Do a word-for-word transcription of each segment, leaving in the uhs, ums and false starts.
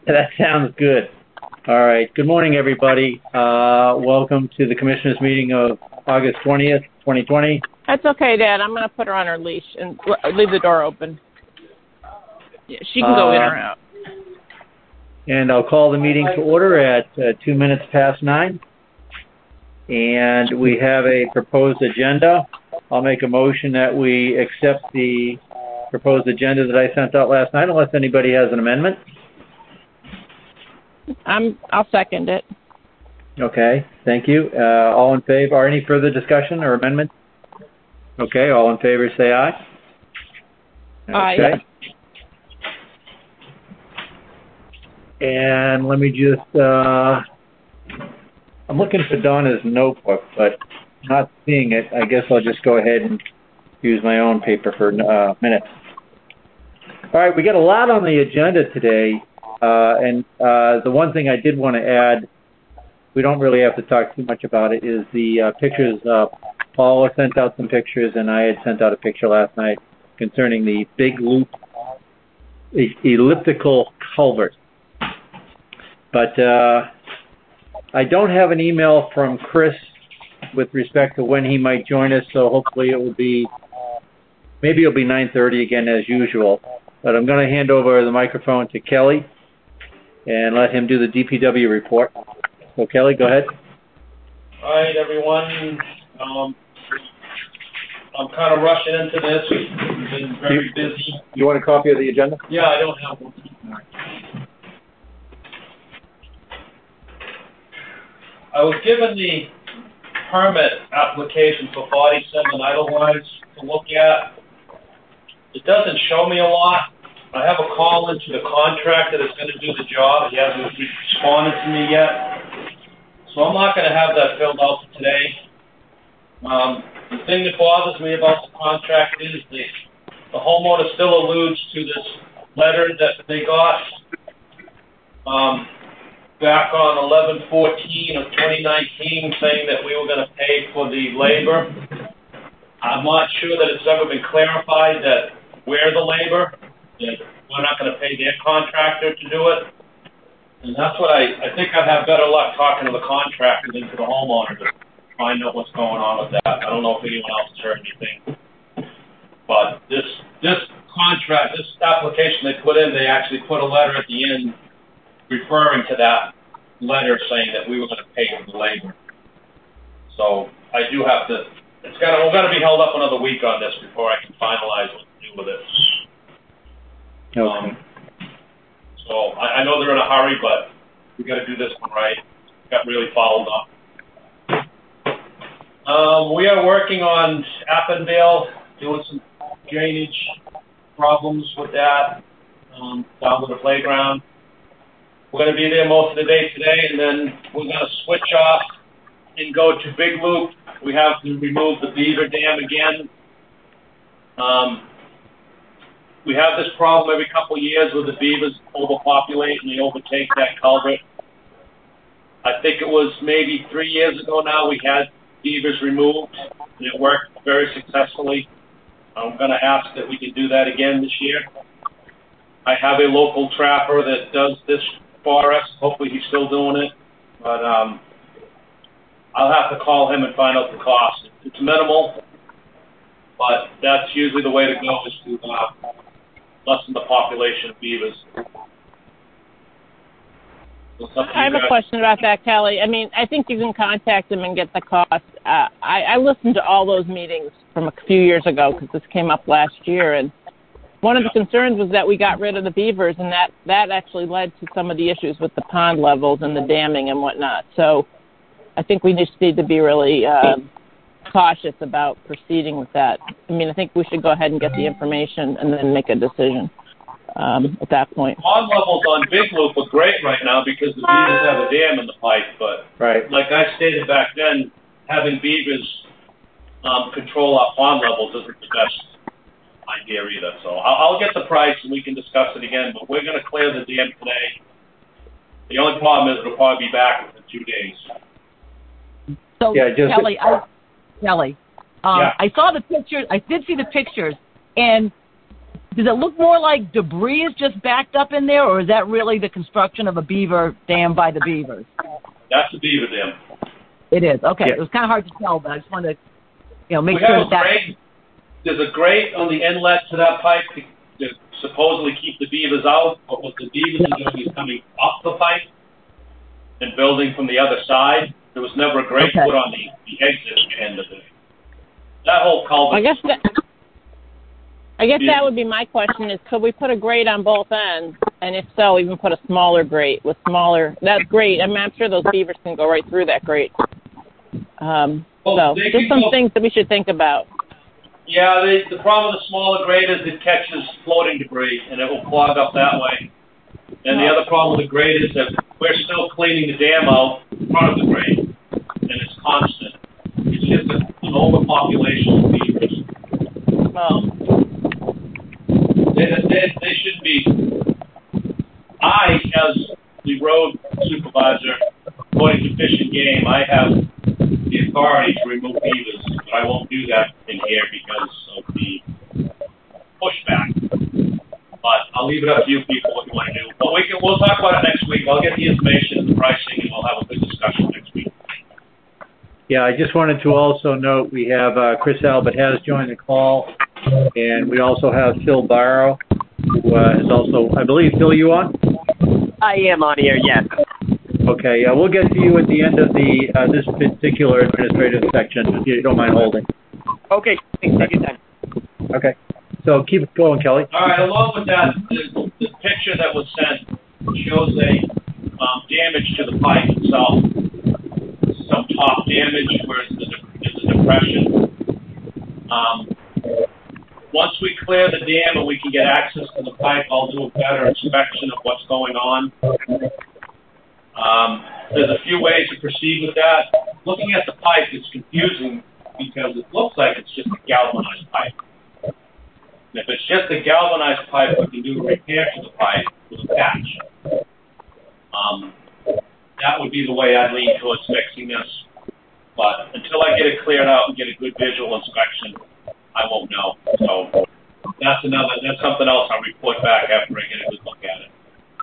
That sounds good. All right. Good morning, everybody. Uh, welcome to the Commissioners' meeting of August twentieth, twenty twenty. That's okay, Dad. I'm going to put her on her leash and leave the door open. Yeah, she can go uh, in or out. And I'll call the meeting to order at uh, two minutes past nine. And we have a proposed agenda. I'll make a motion that we accept the proposed agenda that I sent out last night, unless anybody has an amendment. I'm, I'll second it. Okay, thank you. Uh, all in favor, or any further discussion or amendment? Okay, all in favor say aye. Aye. Okay. And let me just, uh, I'm looking for Donna's notebook, but not seeing it. I guess I'll just go ahead and use my own paper for uh, minutes. All right, we got a lot on the agenda today. Uh, and uh, the one thing I did want to add, we don't really have to talk too much about it, is the uh, pictures. Uh, Paula sent out some pictures, and I had sent out a picture last night concerning the big loop elliptical culvert. But uh, I don't have an email from Chris with respect to when he might join us, so hopefully it will be, maybe it'll be nine thirty again as usual. But I'm going to hand over the microphone to Kelly and let him do the D P W report. So, Kelly, go ahead. All right, everyone. Um, I'm kind of rushing into this. We've been very busy. You want a copy of the agenda? Yeah, I don't have one. I was given the permit application for forty-seven Idlewives to look at. It doesn't show me a lot. I have a call into the contractor that's going to do the job. He hasn't responded to me yet. So I'm not going to have that filled out today. Um, the thing that bothers me about the contract is the, the homeowner still alludes to this letter that they got um, back on eleven fourteen of twenty nineteen saying that we were going to pay for the labor. I'm not sure that it's ever been clarified that we're the labor, that we're not going to pay their contractor to do it. And that's what I, I think I'd have better luck talking to the contractor than to the homeowner to find out what's going on with that. I don't know if anyone else has heard anything. But this this contract, this application they put in, they actually put a letter at the end referring to that letter saying that we were going to pay for the labor. So I do have to, it's got to, we're going to be held up another week on this before I can finalize what to do with it. Okay. Um, so I, I know they're in a hurry, but we got to do this one right. Got really followed up. Um, we are working on Appendale, doing some drainage problems with that um, down to the playground. We're going to be there most of the day today, and then we're going to switch off and go to Big Loop. We have to remove the Beaver Dam again. Um, we have this problem every couple of years where the beavers overpopulate and they overtake that culvert. I think it was maybe three years ago now we had beavers removed, and it worked very successfully. I'm going to ask that we can do that again this year. I have a local trapper that does this for us. Hopefully he's still doing it. But um, I'll have to call him and find out the cost. It's minimal, but that's usually the way to go, is to uh, lessen the population of beavers. I have a question about that, Kelly. I mean, I think you can contact them and get the cost. Uh, I, I listened to all those meetings from a few years ago because this came up last year, and one of the concerns was that we got rid of the beavers, and that, that actually led to some of the issues with the pond levels and the damming and whatnot. So I think we just need to be really uh, cautious about proceeding with that. I mean, I think we should go ahead and get the information and then make a decision um, at that point. Pond levels on Big Loop are great right now because the beavers have a dam in the pipe, but right. like I stated back then, having beavers um, control our pond levels isn't the best idea either. So I'll, I'll get the price and we can discuss it again, but we're going to clear the dam today. The only problem is it'll probably be back within two days. So yeah, just Kelly, I, Kelly, um, yeah. I saw the pictures. I did see the pictures, and does it look more like debris is just backed up in there, or is that really the construction of a beaver dam by the beavers? That's the beaver dam. It is. Okay. Yeah. It was kind of hard to tell, but I just wanted to, you know, make we sure have that a that... grate. There's a grate on the inlet to that pipe to, to supposedly keep the beavers out, but what the beavers are doing is coming up the pipe and building from the other side. There was never a grate Okay. put on the, the exit end of it. That whole culvert. I guess that, I guess that would be my question is, could we put a grate on both ends? And if so, even put a smaller grate with smaller, that's great. I mean, I'm sure those beavers can go right through that grate. Um, Well, so they just can some go- things that we should think about. Yeah, the, the problem with the smaller grate is it catches floating debris, and it will clog up that way. And the other problem with the grate is that we're still cleaning the dam out in front of the grate, and it's constant. It's just a, an overpopulation of beavers. Well, They, they, they should be. I, as the road supervisor, according to Fish and Game, I have the authority to remove beavers, but I won't do that in here because of the pushback. But I'll leave it up to you people what you want to do. But we can, we'll talk about it next week. I'll get the information and the pricing, and we'll have a good discussion next week. Yeah, I just wanted to also note we have uh, Chris Albert has joined the call, and we also have Phil Barrow, who uh, is also, I believe, Phil, you on? I am on here, yes. Okay, uh, we'll get to you at the end of the uh, this particular administrative section, if you don't mind holding. Okay, thanks. Take your time. Okay, so keep it going, Kelly. All right, along with that, the, the picture that was sent shows a um, damage to the pipe itself. Some top damage where there's a, there's a depression. Um, once we clear the dam and we can get access to the pipe, I'll do a better inspection of what's going on. Um, there's a few ways to proceed with that. Looking at the pipe is confusing because it looks like it's just a galvanized pipe. And if it's just a galvanized pipe, we can do a repair to the pipe with a patch. Um, that would be the way I'd lean towards fixing this. But until I get it cleared out and get a good visual inspection, I won't know. So that's another, that's something else I'll report back after I get a good look at it.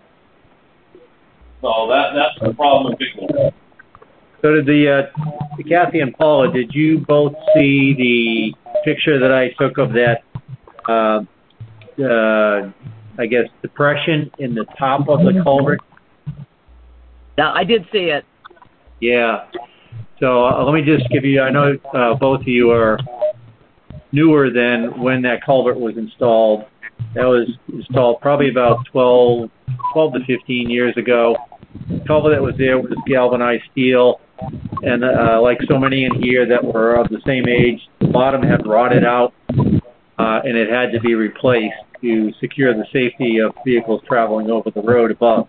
So that that's the problem with Big One. So did the, uh, Kathy and Paula, did you both see the picture that I took of that, uh, uh, I guess, depression in the top of the culvert? Now, I did see it. Yeah. So uh, let me just give you, I know uh, both of you are newer than when that culvert was installed. That was installed probably about twelve, twelve to fifteen years ago. The culvert that was there was galvanized steel, and uh, like so many in here that were of the same age, the bottom had rotted out, uh, and it had to be replaced to secure the safety of vehicles traveling over the road above.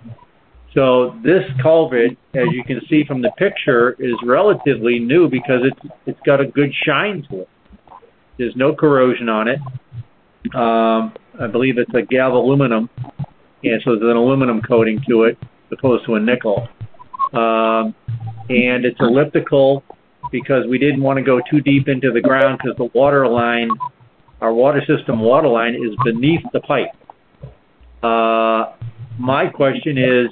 So this culvert, as you can see from the picture, is relatively new because it's it's got a good shine to it. There's no corrosion on it. Um, I believe it's a galvaluminum, and so there's an aluminum coating to it, as opposed to a nickel. Um, and it's elliptical because we didn't want to go too deep into the ground because the water line, our water system water line, is beneath the pipe. Uh, my question is,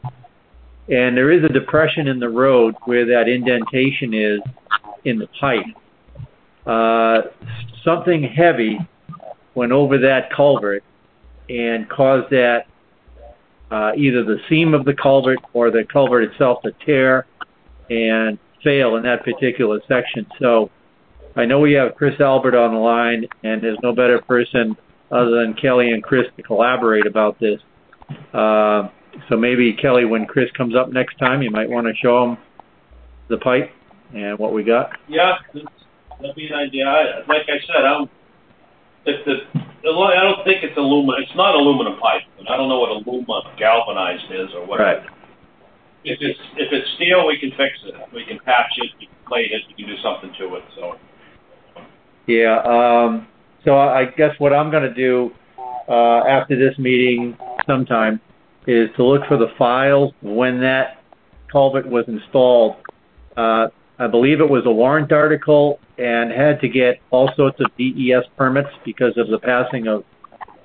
and there is a depression in the road where that indentation is in the pipe. Uh, something heavy went over that culvert and caused that uh, either the seam of the culvert or the culvert itself to tear and fail in that particular section. So I know we have Chris Albert on the line, and there's no better person other than Kelly and Chris to collaborate about this. Uh, so maybe, Kelly, when Chris comes up next time, you might want to show him the pipe and what we got. Yeah, that'd be an idea. I, like I said, I'm, if the, I don't think it's aluminum. It's not aluminum pipe, but I don't know what aluminum galvanized is or whatever. Right. If it's if it's steel, we can fix it. We can patch it. We can plate it. We can do something to it. So. Yeah. Um, so I guess what I'm going to do uh, after this meeting sometime is to look for the files when that culvert was installed. Uh, I believe it was a warrant article and had to get all sorts of D E S permits because of the passing of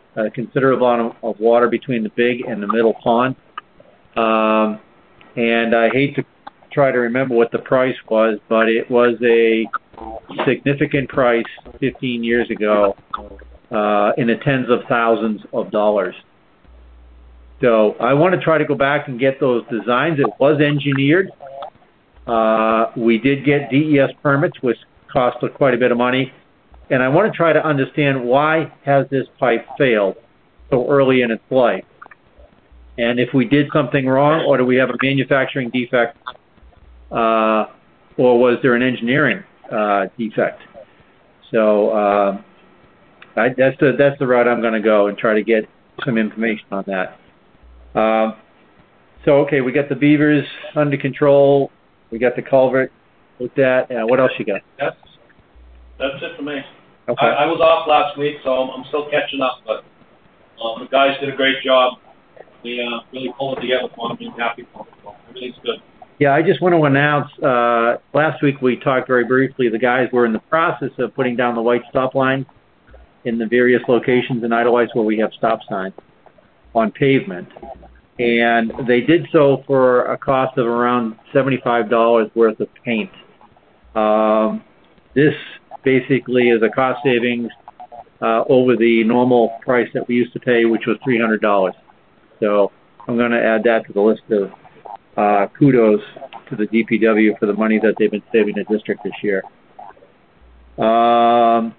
a considerable amount of, of water between the big and the middle pond. Um, and I hate to try to remember what the price was, but it was a significant price fifteen years ago, uh, in the tens of thousands of dollars. So I want to try to go back and get those designs. It was engineered. Uh, we did get D E S permits, which cost quite a bit of money. And I want to try to understand, why has this pipe failed so early in its life? And if we did something wrong, or do we have a manufacturing defect, uh, or was there an engineering uh, defect? So uh, I, that's the that's the route I'm going to go and try to get some information on that. Uh, so okay, we got the beavers under control. We got the culvert with that. Uh, what else you got? That's that's it for me. Okay. I, I was off last week, so I'm, I'm still catching up, but um, the guys did a great job. They uh, really pulled it together for me. I'm happy for it. So everything's good. Yeah, I just want to announce, uh, last week we talked very briefly, the guys were in the process of putting down the white stop line in the various locations in Idlewild where we have stop signs on pavement. And they did so for a cost of around seventy-five dollars worth of paint. Um, this basically is a cost savings uh, over the normal price that we used to pay, which was three hundred dollars. So I'm going to add that to the list of uh, kudos to the D P W for the money that they've been saving the district this year. Um,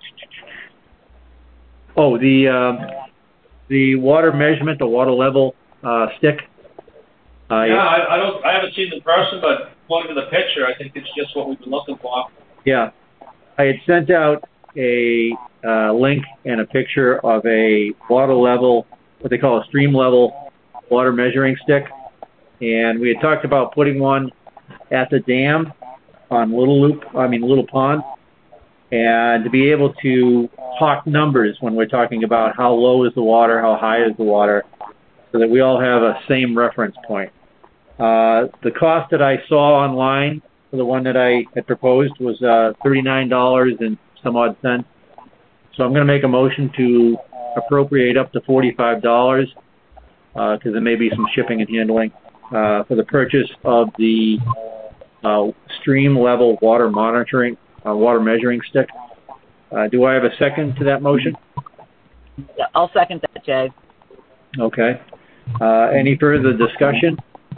oh, the uh, the water measurement, the water level uh, stick. Uh, yeah, I, I don't. I haven't seen it in person, but according to the picture, I think it's just what we've been looking for. Yeah, I had sent out a uh, link and a picture of a water level, what they call a stream level water measuring stick, and we had talked about putting one at the dam on Little Loop, I mean Little Pond, and to be able to talk numbers when we're talking about how low is the water, how high is the water, so that we all have a same reference point. Uh, the cost that I saw online for the one that I had proposed was uh, thirty-nine dollars and some odd cents. So I'm going to make a motion to appropriate up to forty-five dollars because uh, there may be some shipping and handling uh, for the purchase of the uh, stream level water monitoring, uh, water measuring stick. Uh, do I have a second to that motion? Yeah, I'll second that, Jay. Okay. Uh, any further discussion?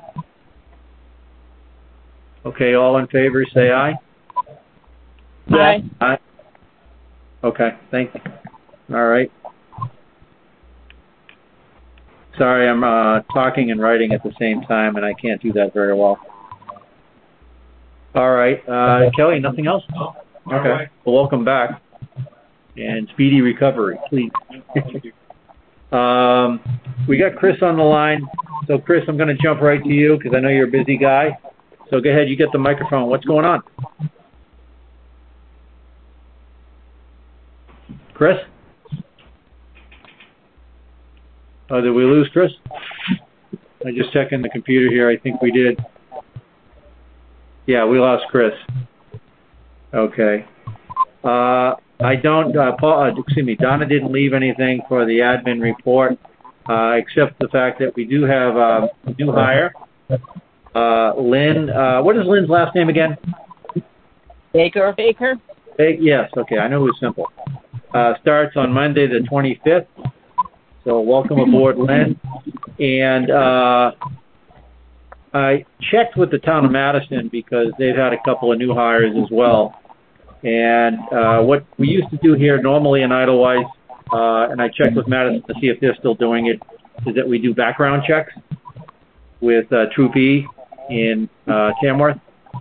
Okay, all in favor, say aye. Aye. Aye. Okay, thank you. All right. Sorry, I'm uh, talking and writing at the same time, and I can't do that very well. All right, uh, Kelly, nothing else? No. Okay. Right. Well, welcome back, and speedy recovery, please. um, we got Chris on the line. So, Chris, I'm going to jump right to you because I know you're a busy guy. So go ahead, you get the microphone. What's going on? Chris? Oh, did we lose Chris? I just checking the computer here. I think we did. Yeah, we lost Chris. Okay. Uh, I don't, uh, Paul, uh, excuse me, Donna didn't leave anything for the admin report, uh, except the fact that we do have uh, a new hire. Uh, Lynn, uh, what is Lynn's last name again? Baker. Baker. Hey, yes, okay, I know it was simple. Uh, starts on Monday the twenty-fifth. So welcome aboard, Lynn. And uh, I checked with the town of Madison because they've had a couple of new hires as well. And uh, what we used to do here normally in Idlewild, uh, and I checked with Madison to see if they're still doing it, is that we do background checks with uh, Troop E in uh, Tamworth.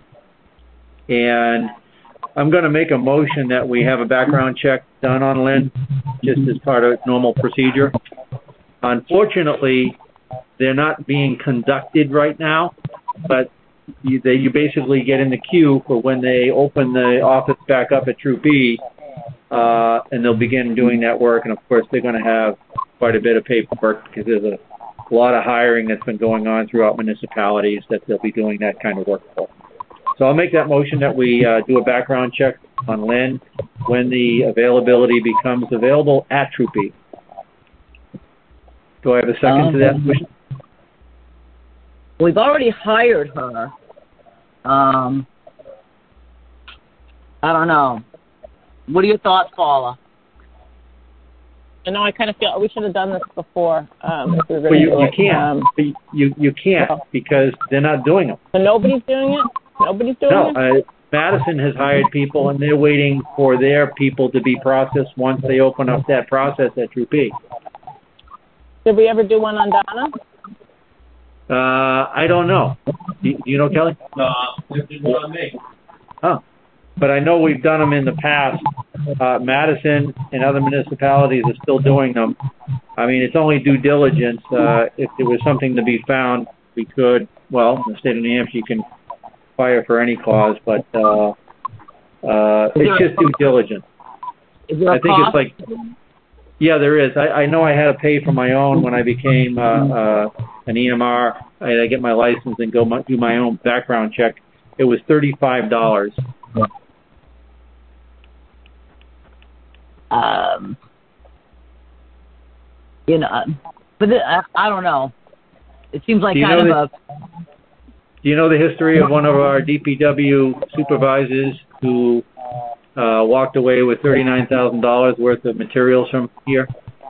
And I'm going to make a motion that we have a background check done on Lynn, just as part of normal procedure. Unfortunately, they're not being conducted right now, but you, they, you basically get in the queue for when they open the office back up at Troop E, uh, and they'll begin doing that work. And, of course, they're going to have quite a bit of paperwork because there's a a lot of hiring that's been going on throughout municipalities that they'll be doing that kind of work for. So I'll make that motion that we uh, do a background check on Lynn when the availability becomes available at Troop E. Do I have a second Um, to that motion? We've already hired her. Um, I don't know. What are your thoughts, Paula? I know I kind of feel we should have done this before. Um, if we were Well, gonna you, do you it. can't. Um, You, you you can't well. because they're not doing them. so nobody's doing it. Nobody's doing No, it. uh, Madison has hired people, and they're waiting for their people to be processed once they open up that process at Troop E. Did we ever do one on Donna? Uh, I don't know. Do, do you know, Kelly? No, it didn't on me. Oh, but I know we've done them in the past. Uh, Madison and other municipalities are still doing them. I mean, it's only due diligence. Uh, if there was something to be found, we could. Well, in the state of New Hampshire, you can fire for any cause, but uh, uh, it's just due diligence. Is there a I think cost? it's like, yeah, there is. I, I know I had to pay for my own when I became uh, uh, an E M R. I had to get my license and go my, do my own background check. It was thirty-five dollars. Um, you know, but the, I, I don't know. It seems like Do you kind of know a. Do you know the history of one of our D P W supervisors who uh, walked away with thirty-nine thousand dollars worth of materials from here?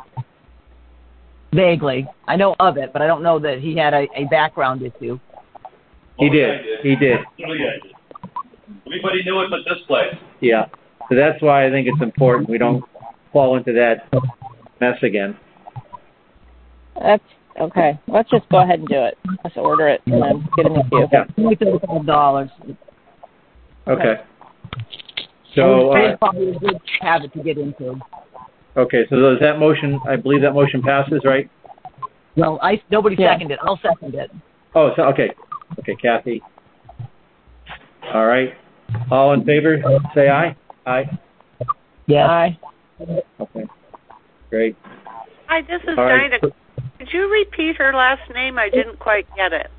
Vaguely, I know of it, but I don't know that he had a, a background issue. He Oh, did. I did. He did. Oh, yeah, I did. Everybody knew it but this place. Yeah. So that's why I think it's important we don't fall into that mess again. That's okay. Let's just go ahead and do it. Let's order it and then get in the queue. Yeah. Thirty-five dollars. Okay. So, uh, probably a good habit to get into. okay, so does that motion, I believe that motion passes, right? Well, I nobody Yeah. seconded. I'll second it. Oh, so, okay. Okay, Kathy. All right. All in favor, say aye. Aye. Yes. Aye. Okay. Great. Hi, this is All right. Dinah. Could you repeat her last name? I didn't quite get it.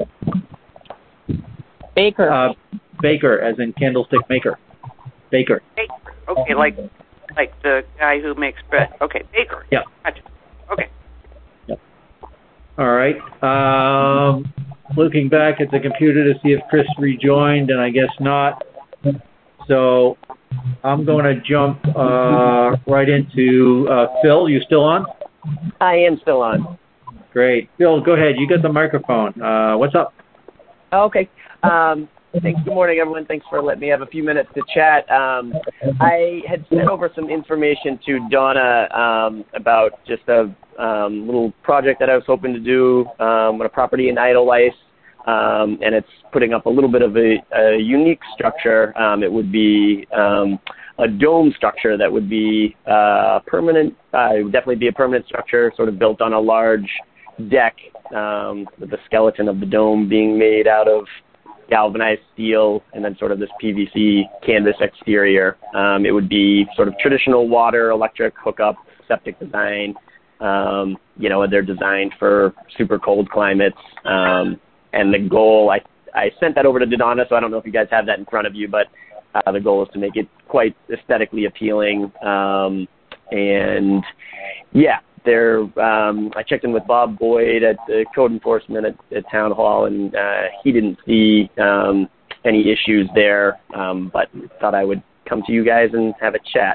Baker. Uh, Baker, as in candlestick maker. Baker. Baker. Okay, like like the guy who makes bread. Okay, Baker. Yeah. Gotcha. Okay. All right. Um, looking back at the computer to see if Chris rejoined, and I guess not. So I'm going to jump uh, right into uh, Phil. You still on? I am still on. Great. Phil, go ahead. You got the microphone. Uh, what's up? Okay. Um, thanks. Good morning, everyone. Thanks for letting me have a few minutes to chat. Um, I had sent over some information to Donna um, about just a um, little project that I was hoping to do um, on a property in Idleice, um, and it's putting up a little bit of a, a unique structure. Um, it would be um, a dome structure that would be uh, permanent. Uh, it would definitely be a permanent structure, sort of built on a large deck, um, with the skeleton of the dome being made out of galvanized steel and then sort of this P V C canvas exterior. Um, it would be sort of traditional water, electric hookup, septic design. Um, you know, they're designed for super cold climates. Um, and the goal, I, I sent that over to Donna, so I don't know if you guys have that in front of you, but uh, the goal is to make it quite aesthetically appealing. Um, and yeah, There, um, I checked in with Bob Boyd at the code enforcement at, at Town Hall, and uh, he didn't see um, any issues there, um, but thought I would come to you guys and have a chat.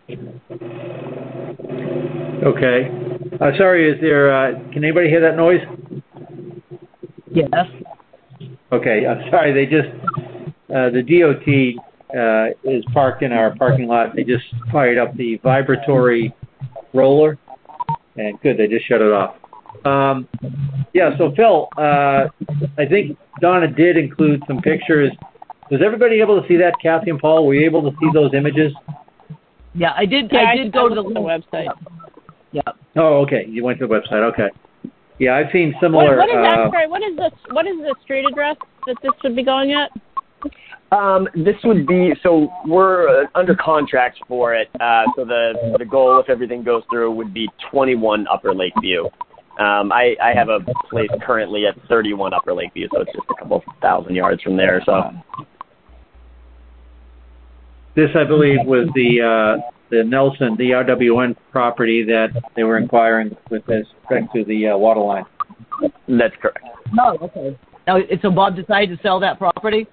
Okay. Uh, sorry, is there, uh, can anybody hear that noise? Yes. Okay, I'm sorry, they just, uh, the D O T uh, is parked in our parking lot. They just fired up the vibratory roller. And good, they just shut it off. Um, yeah, so Phil, uh, I think Donna did include some pictures. Was everybody able to see that, Kathy and Paul? Were you able to see those images? Yeah, I did. Yeah, I did go to the, the website. Yeah. Oh, okay. You went to the website. Okay. Yeah, I've seen similar. What, what is that? Uh, Sorry, what is this? What is the street address that this should be going at? Um, this would be, so we're uh, under contract for it. Uh, so the the goal, if everything goes through, would be twenty-one Upper Lakeview. Um, I, I have a place currently at thirty-one Upper Lakeview, so it's just a couple thousand yards from there. So this, I believe, was the uh, the Nelson, the R W N property that they were inquiring with respect to the uh, water line. That's correct. No, okay. Now, so Bob decided to sell that property?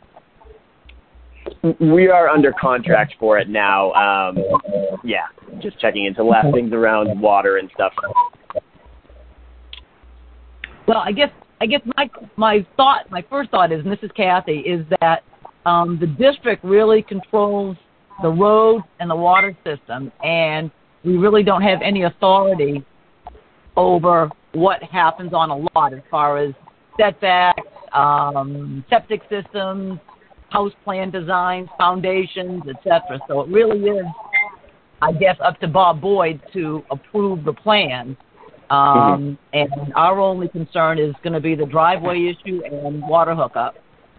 We are under contract for it now. Um, yeah, just checking into last things around water and stuff. Well, I guess I guess my my thought, my first thought is, and this is Kathy, is that um, the district really controls the road and the water system, and we really don't have any authority over what happens on a lot as far as setbacks, um, septic systems, house plan designs, foundations, et cetera. So it really is, I guess, up to Bob Boyd to approve the plan. Um, mm-hmm. And our only concern is going to be the driveway issue and water hookup.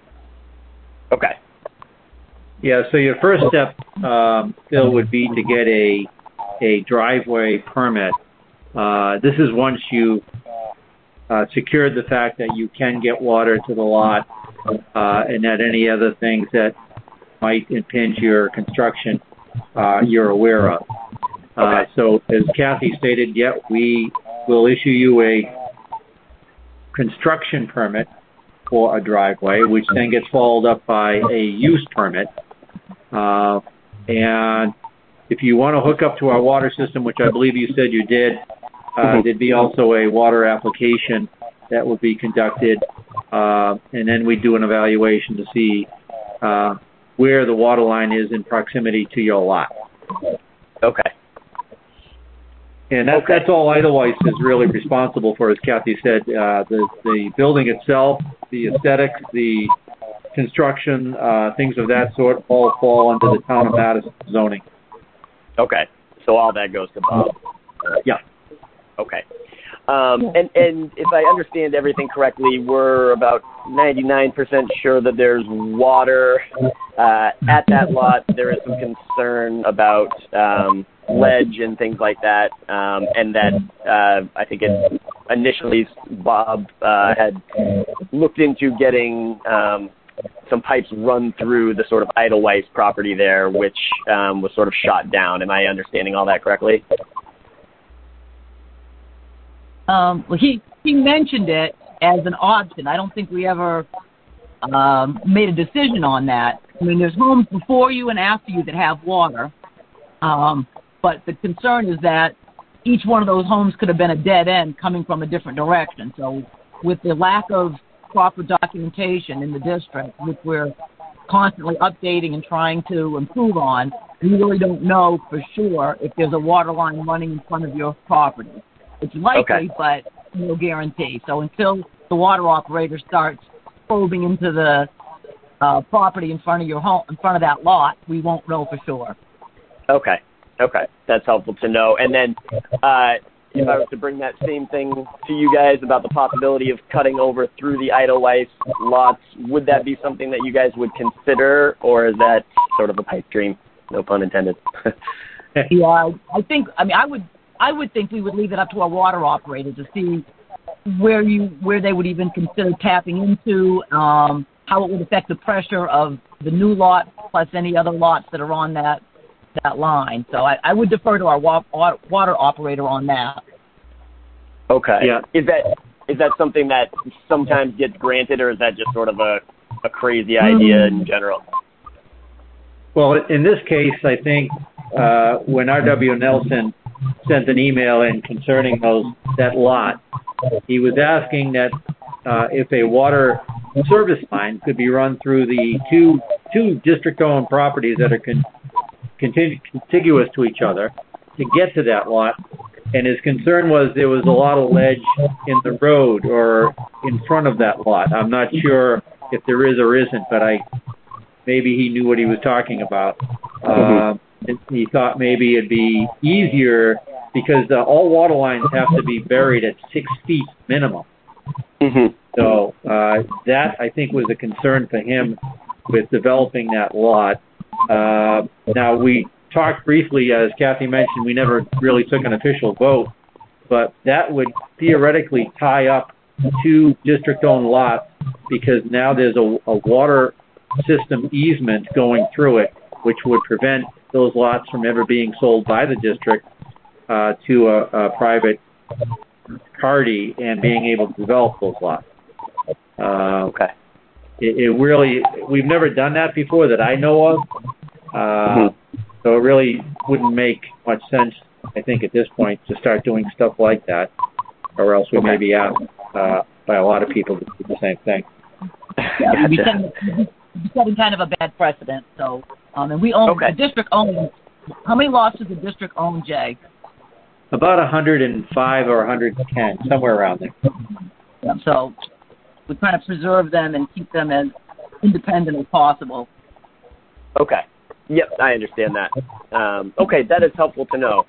Okay. Yeah, so your first step, um, Phil, would be to get a a driveway permit. Uh, this is once you uh, secured the fact that you can get water to the lot, uh, and that any other things that might impinge your construction uh, you're aware of. Uh, okay. So as Kathy stated, yeah, we will issue you a construction permit for a driveway, which then gets followed up by a use permit. Uh, and if you want to hook up to our water system, which I believe you said you did, uh, mm-hmm. there'd be also a water application that would be conducted, uh, and then we do an evaluation to see uh, where the water line is in proximity to your lot. Okay. And that's, okay. that's all Edelweiss is really responsible for, as Kathy said. Uh, the, the building itself, the aesthetics, the construction, uh, things of that sort, all fall under the town of Madison zoning. Okay. So all that goes to Bob. Yeah. Okay. Um, and, and if I understand everything correctly, we're about ninety-nine percent sure that there's water uh, at that lot. There is some concern about um, ledge and things like that, um, and that uh, I think it, initially Bob uh, had looked into getting um, some pipes run through the sort of Edelweiss property there, which um, was sort of shot down. Am I understanding all that correctly? Um, well, he, he mentioned it as an option. I don't think we ever um, made a decision on that. I mean, there's homes before you and after you that have water, um, but the concern is that each one of those homes could have been a dead end coming from a different direction. So with the lack of proper documentation in the district, which we're constantly updating and trying to improve on, we really don't know for sure if there's a water line running in front of your property. It's likely, okay. but no guarantee. So until the water operator starts probing into the uh, property in front of your home, in front of that lot, we won't know for sure. Okay. Okay. That's helpful to know. And then uh, if I was to bring that same thing to you guys about the possibility of cutting over through the Edelweiss lots, would that be something that you guys would consider, or is that sort of a pipe dream? No pun intended. Yeah, I think, I mean, I would, I would think we would leave it up to our water operator to see where you where they would even consider tapping into, um, how it would affect the pressure of the new lot plus any other lots that are on that that line. So I, I would defer to our wa- water operator on that. Okay. Yeah. Is that is that something that sometimes gets granted, or is that just sort of a, a crazy idea mm. in general? Well, in this case, I think uh, when R W Nelson sent an email in concerning those that lot, he was asking that uh, if a water service line could be run through the two two district-owned properties that are con- continu- contiguous to each other to get to that lot. And his concern was there was a lot of ledge in the road or in front of that lot. I'm not sure if there is or isn't, but I maybe he knew what he was talking about. Uh, he thought maybe it'd be easier because uh, all water lines have to be buried at six feet minimum. Mm-hmm. So uh, that, I think, was a concern for him with developing that lot. Uh, now, we talked briefly, as Kathy mentioned, we never really took an official vote, but that would theoretically tie up two district-owned lots because now there's a, a water system easement going through it, which would prevent those lots from ever being sold by the district uh, to a, a private party and being able to develop those lots. Uh, Okay. It, it really, we've never done that before that I know of. Uh, mm-hmm. So it really wouldn't make much sense, I think, at this point to start doing stuff like that, or else we okay. may be asked uh, by a lot of people to do the same thing. Yeah, we'd be setting, we'd be setting kind of a bad precedent. So, um, and we own, okay. the district owns, how many lots does the district own, Jay? About one hundred five or one hundred ten, somewhere around there. Yeah, so we kind of preserve them and keep them as independent as possible. Okay. Yep, I understand that. Um, okay, that is helpful to know.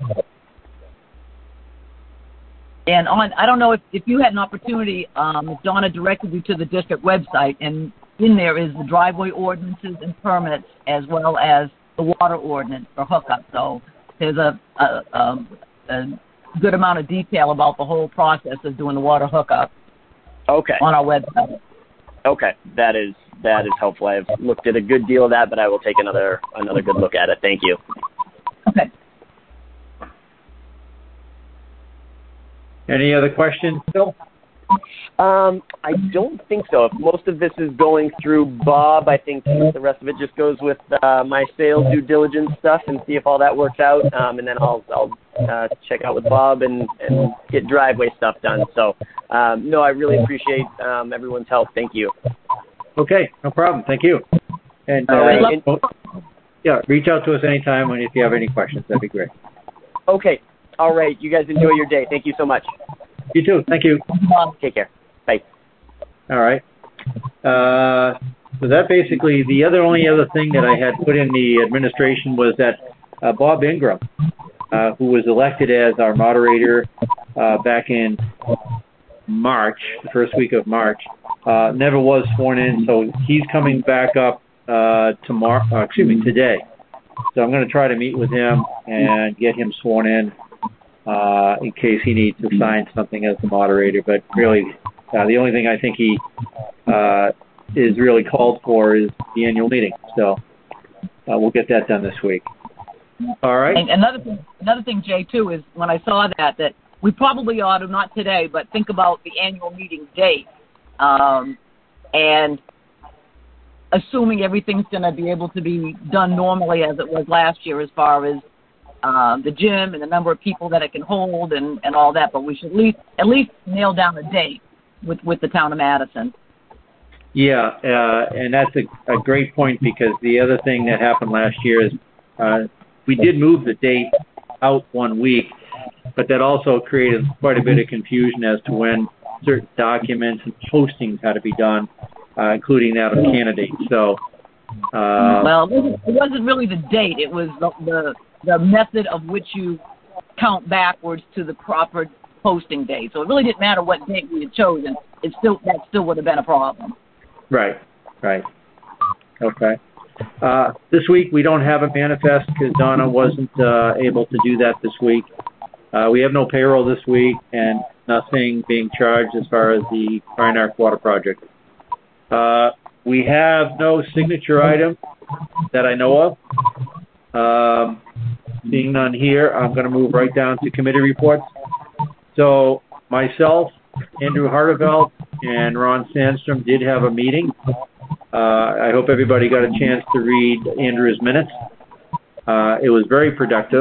And on, I don't know if, if you had an opportunity, um, if Donna directed you to the district website, and in there is the driveway ordinances and permits as well as the water ordinance for hookup. So there's a, a, a, a good amount of detail about the whole process of doing the water hookup. Okay. On our website. Okay, that is that is helpful. I've looked at a good deal of that, but I will take another another good look at it. Thank you. Okay. Any other questions, Phil? Um, I don't think so. If most of this is going through Bob, I think the rest of it just goes with uh, my sales due diligence stuff and see if all that works out. Um, and then I'll I'll uh, check out with Bob and, and get driveway stuff done. So, um, no, I really appreciate um, everyone's help. Thank you. Okay, no problem. Thank you. And, uh, right. and yeah, reach out to us anytime when if you have any questions. That'd be great. Okay. All right. You guys enjoy your day. Thank you so much. You too. Thank you. Take care. Bye. All right. Uh, so that basically, the other only other thing that I had put in the administration was that uh, Bob Ingram, uh, who was elected as our moderator uh, back in March, the first week of March, uh, never was sworn in. So he's coming back up uh, tomorrow. Uh, excuse me, today. So I'm going to try to meet with him and get him sworn in. Uh, in case he needs to sign something as the moderator. But really, uh, the only thing I think he uh, is really called for is the annual meeting. So uh, we'll get that done this week. All right. And another thing, another thing, Jay, too, is when I saw that, that we probably ought to, not today, but think about the annual meeting date. Um, and assuming everything's going to be able to be done normally as it was last year as far as Um, the gym and the number of people that it can hold and, and all that, but we should at least at least nail down a date with, with the town of Madison. Yeah, uh, and that's a, a great point because the other thing that happened last year is uh, we did move the date out one week, but that also created quite a bit of confusion as to when certain documents and postings had to be done, uh, including that of candidates. So, uh, well, it wasn't really the date; it was the, the the method of which you count backwards to the proper posting date. So it really didn't matter what date we had chosen. It still that still would have been a problem. Right, right. Okay. Uh, this week we don't have a manifest because Donna wasn't uh, able to do that this week. Uh, we have no payroll this week and nothing being charged as far as the Fine Arc Water Project. Uh, we have no signature item that I know of. Um, Being none here, I'm going to move right down to committee reports. So myself, Andrew Hartevelt, and Ron Sandstrom did have a meeting. Uh, I hope everybody got a chance to read Andrew's minutes. Uh, it was very productive.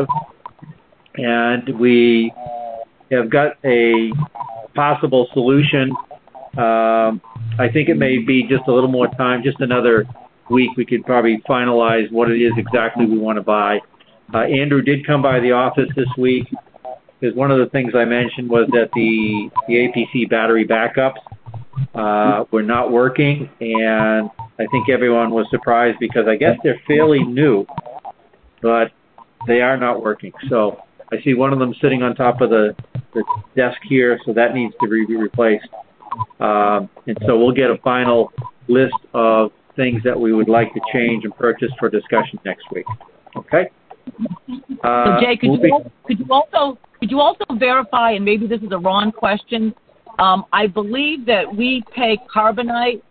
And we have got a possible solution. Um, I think it may be just a little more time, just another week. We could probably finalize what it is exactly we want to buy. Uh, Andrew did come by the office this week because one of the things I mentioned was that the, the A P C battery backups uh, were not working, and I think everyone was surprised because I guess they're fairly new, but they are not working. So I see one of them sitting on top of the, the desk here, so that needs to be replaced. Um, and so we'll get a final list of things that we would like to change and purchase for discussion next week. Okay? Uh, so Jay, could moving. you, could you also could you also verify, and maybe this is a wrong question, um, I believe that we pay Carbonite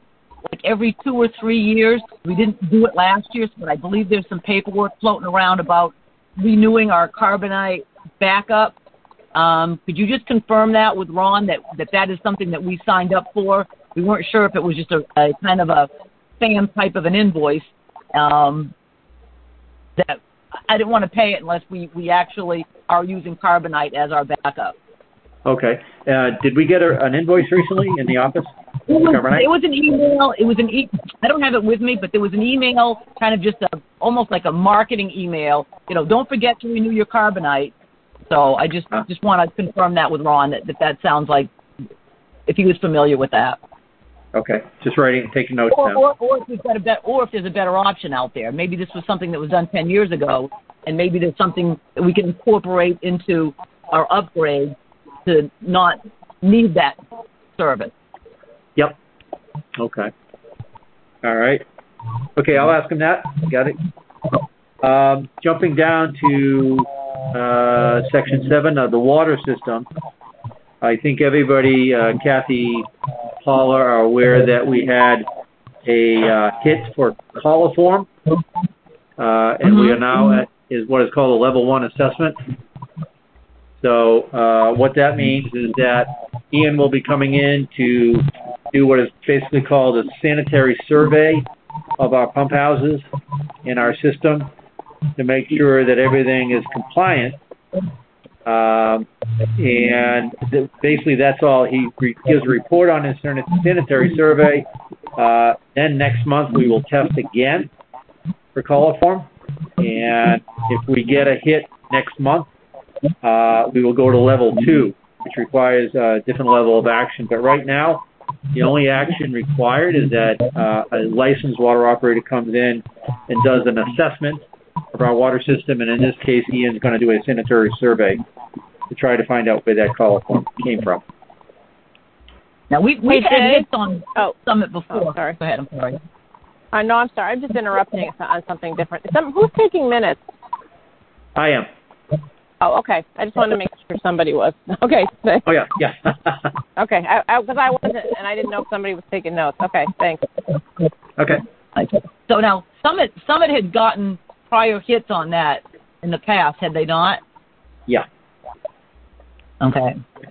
like every two or three years. We didn't do it last year, but I believe there's some paperwork floating around about renewing our carbonite backup. Um, could you just confirm that with Ron, that, that that is something that we signed up for? We weren't sure if it was just a, a kind of a spam type of an invoice. Um, that I didn't want to pay it unless we, we actually are using carbonite as our backup. Okay. Uh, did we get a, an invoice recently in the office? It was, it was an email. It was an e- I don't have it with me, but there was an email, kind of just a almost like a marketing email. You know, don't forget to renew your carbonite. So I just huh? just want to confirm that with Ron, that, that that sounds like if he was familiar with that. Okay, just writing, taking notes or, down. Or, or, if we've got a bet, or if there's a better option out there. Maybe this was something that was done ten years ago, and maybe there's something that we can incorporate into our upgrade to not need that service. Yep. Okay. All right. Okay, I'll ask him that. Got it. Um, jumping down to uh, section seven of the water system, I think everybody, uh, Kathy, Paula, are aware that we had a uh, hit for coliform, uh, and mm-hmm. we are now at is what is called a level one assessment. So uh, what that means is that Ian will be coming in to do what is basically called a sanitary survey of our pump houses in our system to make sure that everything is compliant. Um, and th- basically that's all. He re- gives a report on his sanitary survey. Uh, then next month we will test again for coliform. And if we get a hit next month, uh, we will go to level two, which requires a different level of action. But right now, the only action required is that uh, a licensed water operator comes in and does an assessment of our water system, and in this case, Ian's going to do a sanitary survey to try to find out where that coliform came from. Now, we, we've hey, had hits on oh. Summit before. Oh, sorry. Go ahead, I'm sorry. Uh, no, I'm sorry. I'm just interrupting on something different. Some, who's taking minutes? I am. Oh, okay. I just wanted to make sure somebody was. Okay. Oh, yeah, yeah. Okay, because I, I, I wasn't, and I didn't know if somebody was taking notes. Okay, thanks. Okay. So now, Summit Summit had gotten prior hits on that in the past, had they not? Yeah. Okay.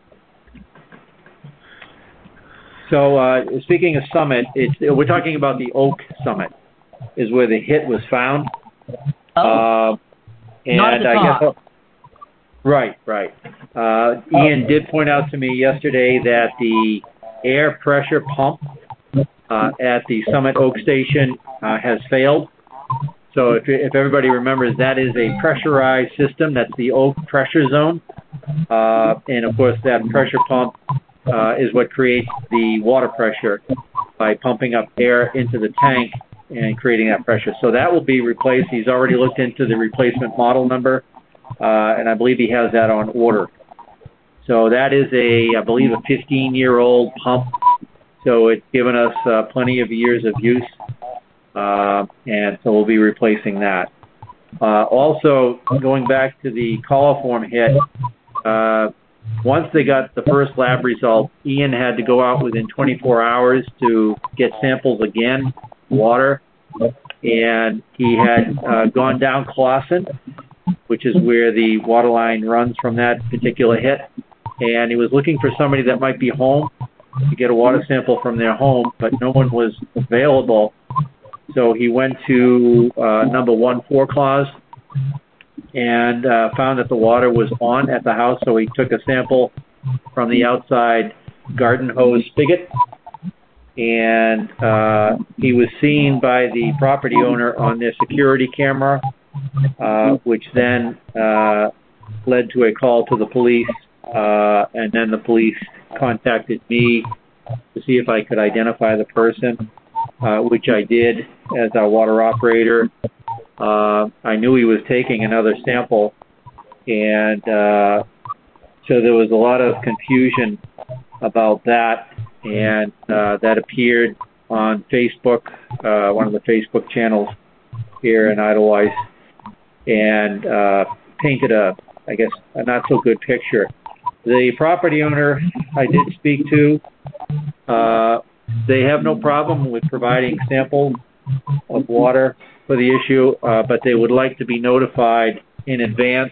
So uh, speaking of Summit, it's, we're talking about the Oak Summit is where the hit was found. Oh. Uh, and not at the I top. guess. Right, right. Uh, Ian did point out to me yesterday that the air pressure pump uh, at the Summit Oak Station uh, has failed. So if, if everybody remembers, that is a pressurized system. That's the Oak pressure zone. Uh, and, of course, that pressure pump uh, is what creates the water pressure by pumping up air into the tank and creating that pressure. So that will be replaced. He's already looked into the replacement model number. Uh, and I believe he has that on order. So that is a, I believe, a fifteen-year-old pump. So it's given us uh, plenty of years of use, uh, and so we'll be replacing that. Uh, also, going back to the coliform hit, uh, once they got the first lab result, Ian had to go out within twenty-four hours to get samples again, water, and he had uh, gone down Clausen, which is where the water line runs from that particular hit. And he was looking for somebody that might be home to get a water sample from their home, but no one was available. So he went to uh, number one four clause and uh, found that the water was on at the house. So he took a sample from the outside garden hose spigot. And uh, he was seen by the property owner on their security camera, Uh, which then uh, led to a call to the police, uh, and then the police contacted me to see if I could identify the person, uh, which I did as our water operator. Uh, I knew he was taking another sample, and uh, so there was a lot of confusion about that, and uh, that appeared on Facebook, uh, one of the Facebook channels here in Idlewild, and uh, painted a, I guess, a not-so-good picture. The property owner I did speak to uh, they have no problem with providing samples of water for the issue, uh, but they would like to be notified in advance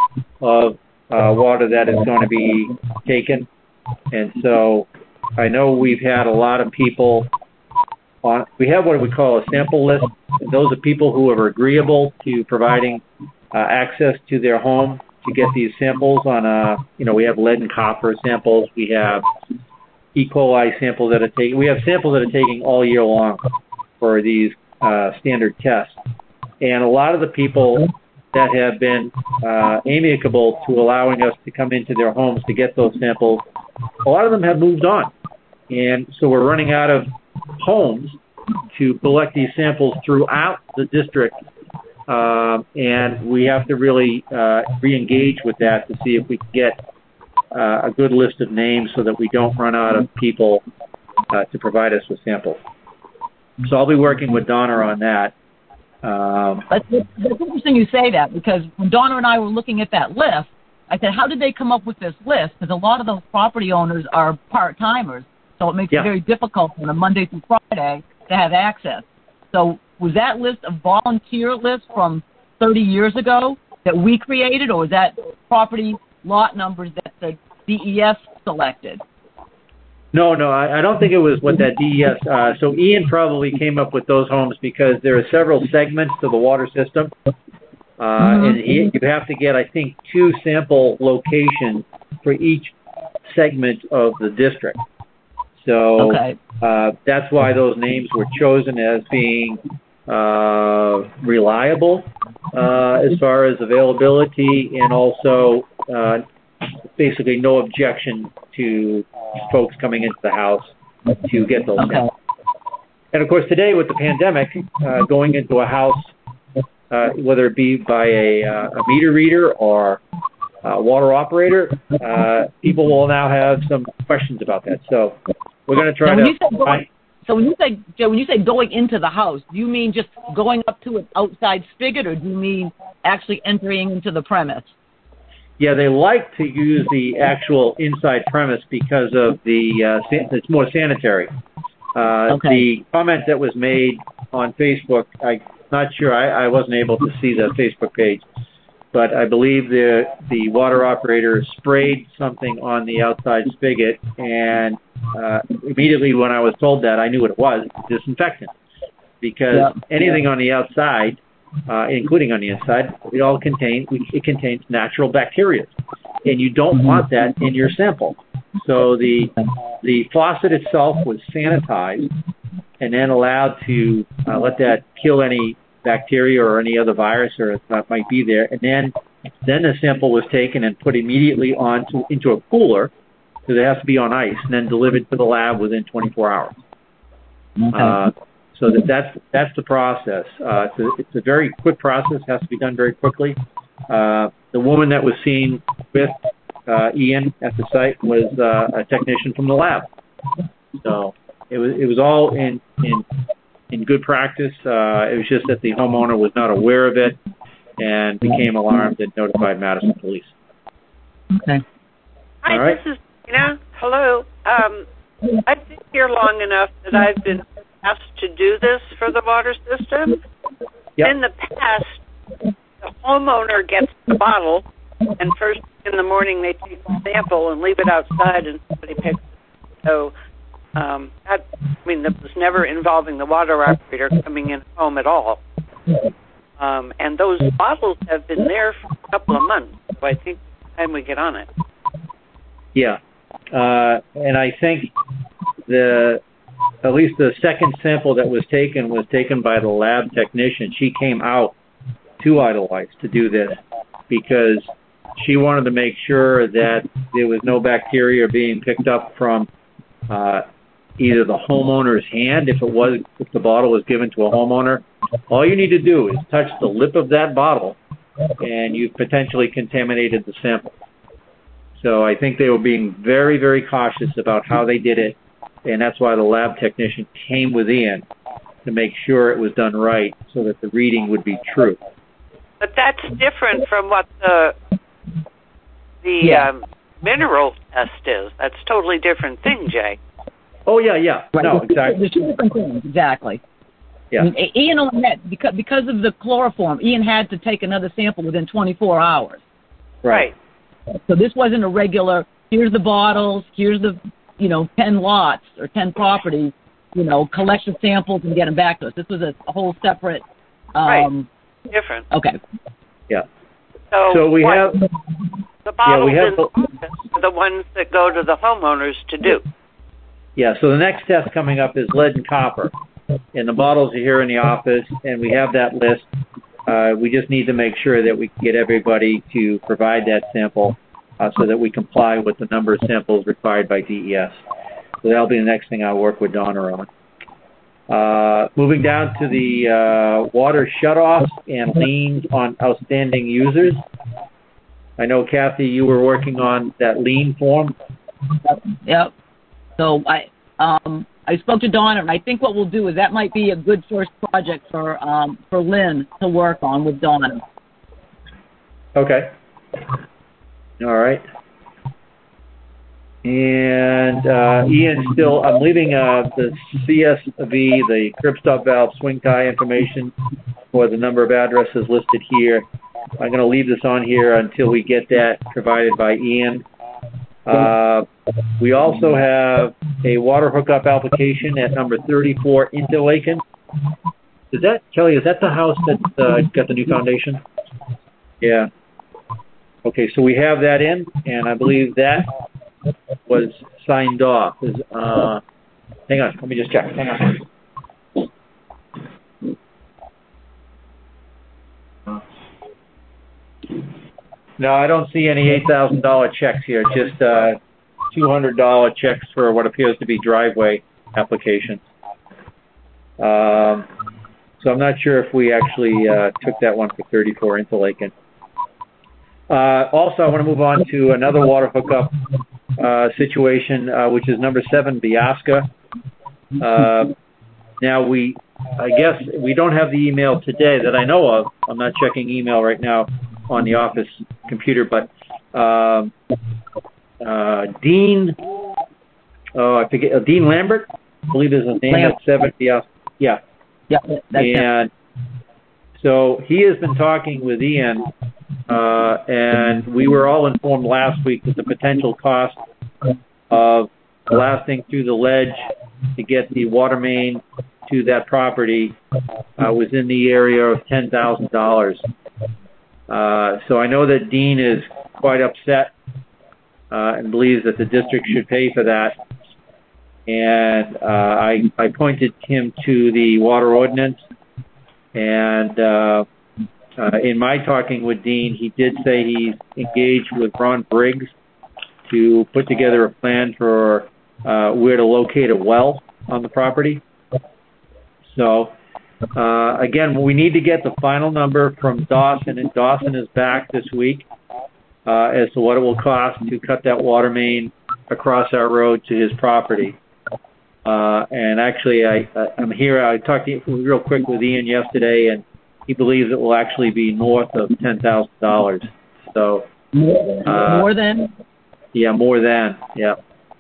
of uh, water that is going to be taken. And so I know we've had a lot of people on, we have what we call a sample list. Those are people who are agreeable to providing uh, access to their home to get these samples on a, you know, we have lead and copper samples, we have E. coli samples that are taken, we have samples that are taken all year long for these uh, standard tests. And a lot of the people that have been uh, amicable to allowing us to come into their homes to get those samples, a lot of them have moved on. And so we're running out of homes to collect these samples throughout the district. Uh, and we have to really uh, re-engage with that to see if we can get uh, a good list of names so that we don't run out of people uh, to provide us with samples. So I'll be working with Donna on that. Um, That's, that's interesting you say that, because when Donna and I were looking at that list, I said, how did they come up with this list? Because a lot of those property owners are part-timers, so it makes yeah. it very difficult on a Monday through Friday to have access. So was that list a volunteer list from thirty years ago that we created, or was that property lot numbers that the D E S selected? No, no, I, I don't think it was what that D E S. Uh, so Ian probably came up with those homes because there are several segments to the water system. Uh, mm-hmm. And he, you have to get, I think, two sample locations for each segment of the district. So okay. uh, that's why those names were chosen as being uh, reliable uh, as far as availability, and also uh, basically no objection to folks coming into the house to get those okay. samples. And of course, today with the pandemic, uh, going into a house, uh, whether it be by a, uh, a meter reader or a water operator, uh, people will now have some questions about that. So we're going to try now, to. Going, I, so when you say Joe, when you say going into the house, do you mean just going up to an outside spigot, or do you mean actually entering into the premise? Yeah, they like to use the actual inside premise because of the uh, san- it's more sanitary. Uh, okay. The comment that was made on Facebook, I'm not sure, I, I wasn't able to see the Facebook page, but I believe the the water operator sprayed something on the outside spigot, and uh, immediately when I was told that, I knew what it was, disinfectant, because yeah. anything on the outside, Uh, including on the inside, it all contains it contains natural bacteria, and you don't want that in your sample. So the the faucet itself was sanitized and then allowed to uh, let that kill any bacteria or any other virus or that might be there, and then then the sample was taken and put immediately onto into a cooler, because it has to be on ice, and then delivered to the lab within twenty-four hours. Okay. Uh, So that that's that's the process. Uh, it's, a, it's a very quick process. Has to be done very quickly. Uh, the woman that was seen with uh, Ian at the site was uh, a technician from the lab. So it was it was all in in in good practice. Uh, it was just that the homeowner was not aware of it and became alarmed and notified Madison Police. Okay. Hi, all right. this is Tina. Hello. Um, I've been here long enough that I've been asked to do this for the water system. Yep. In the past, the homeowner gets the bottle, and first in the morning they take the sample and leave it outside, and somebody picks it. So, um, that, I mean, that was never involving the water operator coming in home at all. Um, and those bottles have been there for a couple of months, so I think it's time we get on it. Yeah, uh, and I think the at least the second sample that was taken was taken by the lab technician. She came out to Edelweiss to do this because she wanted to make sure that there was no bacteria being picked up from uh, either the homeowner's hand, if it was, if the bottle was given to a homeowner. All you need to do is touch the lip of that bottle, and you've potentially contaminated the sample. So I think they were being very, very cautious about how they did it, and that's why the lab technician came with Ian to make sure it was done right so that the reading would be true. But that's different from what the the yeah. um, mineral test is. That's a totally different thing, Jay. Oh, yeah, yeah. Right. No, There's, exactly. There's two different things, exactly. Yeah. I mean, Ian only had, because, because of the chloroform, Ian had to take another sample within twenty-four hours. Right. So this wasn't a regular, here's the bottles, here's the, you know, ten lots or ten properties, you know, collect the samples and get them back to us. This was a, a whole separate. Um, right. Different. Okay. Yeah. So, so we what, have the bottles yeah, we have in the office are the ones that go to the homeowners to do. Yeah, so the next test coming up is lead and copper. And the bottles are here in the office, and we have that list. Uh, we just need to make sure that we can get everybody to provide that sample uh, so that we comply with the number of samples required by D E S. So that'll be the next thing I'll work with Donna on. Uh, moving down to the uh, water shutoffs and liens on outstanding users. I know, Kathy, you were working on that lien form. Yep. So I um, I spoke to Donna, and I think what we'll do is that might be a good first project for um, for Lynn to work on with Donna. Okay. All right. And uh, Ian, still, I'm leaving uh, the C S V, the crib stop valve swing tie information for the number of addresses listed here. I'm going to leave this on here until we get that provided by Ian. Uh, we also have a water hookup application at number thirty-four Interlaken. Is that, Kelly, is that the house that uh, got the new foundation? Yeah. Okay, so we have that in, and I believe that was signed off. Is, uh, hang on, let me just check. Hang on. No, I don't see any eight thousand dollars checks here, just uh, two hundred dollars checks for what appears to be driveway applications. Um, so I'm not sure if we actually uh, took that one for thirty-four Interlaken. Uh, also, I want to move on to another water hookup uh, situation, uh, which is number seven, Biasca. Uh, now, we, I guess, we don't have the email today that I know of. I'm not checking email right now on the office computer, but um, uh, Dean, oh, I forget, uh, Dean Lambert, I believe is his name, at seven, yeah, yeah. Yeah, that's and so he has been talking with Ian, uh, and we were all informed last week that the potential cost of blasting through the ledge to get the water main to that property uh, was in the area of ten thousand dollars. Uh, so I know that Dean is quite upset uh, and believes that the district should pay for that. And uh, I, I pointed him to the water ordinance. And uh, uh, in my talking with Dean, he did say he's engaged with Ron Briggs to put together a plan for uh, where to locate a well on the property. So, uh, again, we need to get the final number from Dawson, and Dawson is back this week uh, as to what it will cost to cut that water main across our road to his property. Uh, and actually, I, I'm here. I talked to, real quick with Ian yesterday, and he believes it will actually be north of ten thousand dollars. So, uh, more than? Yeah, more than, yeah.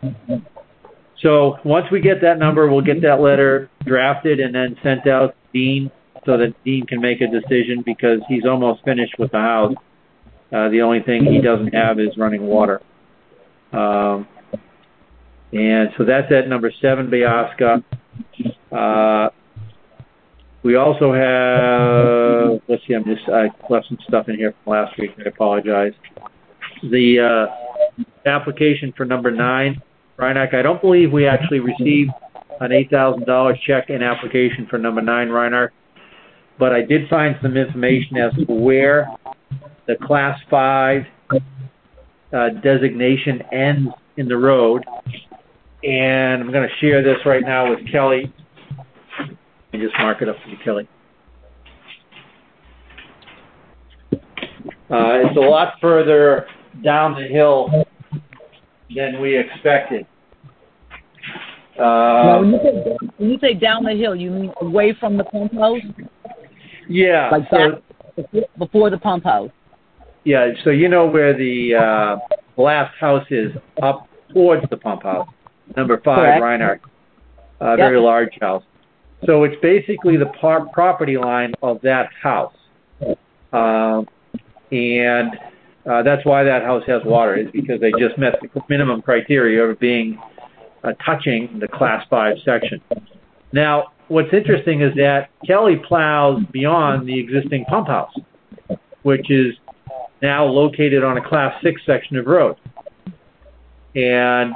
So once we get that number, we'll get that letter drafted and then sent out to Dean so that Dean can make a decision, because he's almost finished with the house. Uh, the only thing he doesn't have is running water. Um, and so that's at number seven, Biasca. Uh, we also have, let's see, I'm just, I left some stuff in here from last week. I apologize. The uh, application for number nine, Reinach, I don't believe we actually received an eight thousand dollars check in application for number nine, Reinhardt, but I did find some information as to where the class five uh, designation ends in the road, and I'm going to share this right now with Kelly. Let me just mark it up for you, Kelly. Uh, it's a lot further down the hill than we expected. Uh, now, when, you say, when you say down the hill, you mean away from the pump house? Yeah. Like so, back before the pump house? Yeah, so you know where the uh, last house is, up towards the pump house, number five, Correct. Reinhardt. a very yep. large house. So it's basically the par- property line of that house. Uh, and uh, that's why that house has water, is because they just met the minimum criteria of being uh, touching the Class five section. Now, what's interesting is that Kelly plows beyond the existing pump house, which is now located on a Class six section of road. And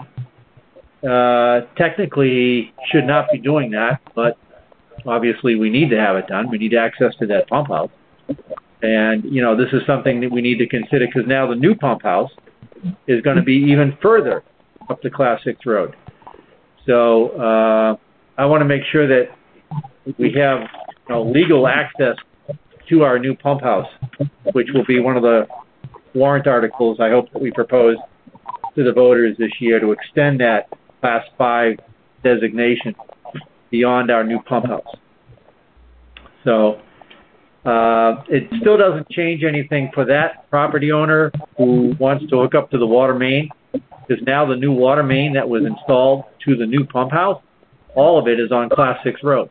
uh, technically, he should not be doing that, but obviously we need to have it done. We need access to that pump house. And, you know, this is something that we need to consider, because now the new pump house is going to be even further up the Class six road. So uh, I want to make sure that we have you know, legal access to our new pump house, which will be one of the warrant articles I hope that we propose to the voters this year, to extend that Class five designation beyond our new pump house. So uh, it still doesn't change anything for that property owner who wants to hook up to the water main, because now the new water main that was installed to the new pump house, all of it is on Class six road.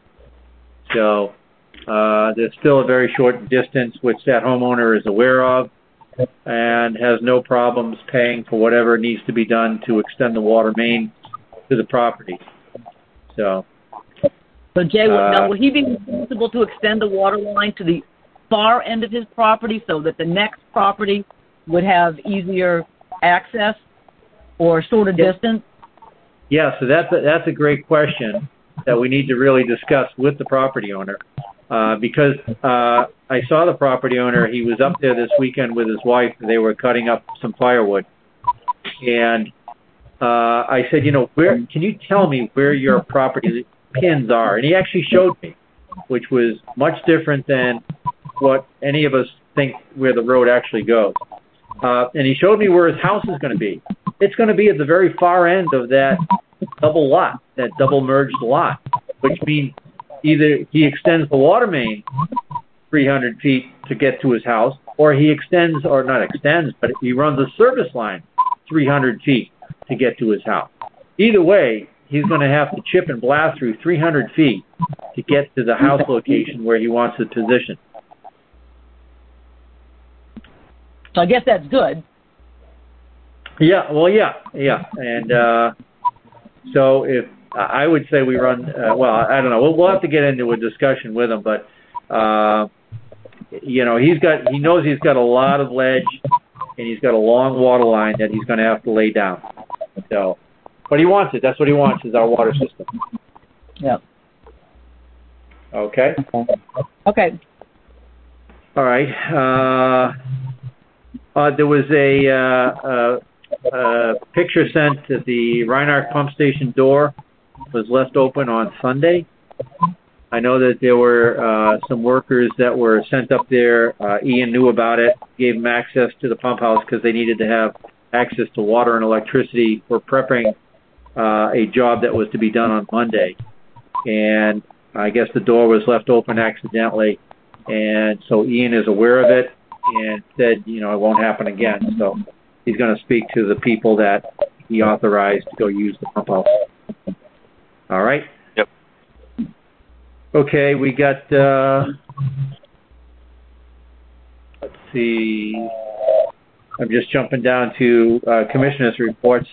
So uh, there's still a very short distance, which that homeowner is aware of, and has no problems paying for whatever needs to be done to extend the water main to the property. So, so Jay, uh, now will he be responsible to extend the water line to the far end of his property so that the next property would have easier access or shorter yeah. distance? Yeah, so that's a, that's a great question that we need to really discuss with the property owner. Uh, because uh, I saw the property owner. He was up there this weekend with his wife. They were cutting up some firewood. And uh, I said, you know, where can you tell me where your property pins are? And he actually showed me, which was much different than what any of us think where the road actually goes. Uh, and he showed me where his house is going to be. It's going to be at the very far end of that double lot, that double merged lot, which means either he extends the water main three hundred feet to get to his house, or he extends, or not extends, but he runs a service line three hundred feet to get to his house. Either way, he's going to have to chip and blast through three hundred feet to get to the house location where he wants it positioned. So I guess that's good. Yeah, well, yeah, yeah. And uh, so if I would say we run, uh, well, I don't know. We'll, we'll have to get into a discussion with him, but, uh, you know, he's got, he knows he's got a lot of ledge, and he's got a long water line that he's going to have to lay down. So, but he wants it. That's what he wants, is our water system. Yeah. Okay. Okay. All right. Uh, uh, there was a, uh, uh, uh, picture sent at the Reinhardt pump station door. Was left open on Sunday. I know that there were uh, some workers that were sent up there. Uh, Ian knew about it, gave them access to the pump house because they needed to have access to water and electricity for prepping uh, a job that was to be done on Monday. And I guess the door was left open accidentally. And so Ian is aware of it and said, you know, it won't happen again. So he's going to speak to the people that he authorized to go use the pump house. All right? Yep. Okay, we got, uh, let's see, I'm just jumping down to uh, commissioners' reports.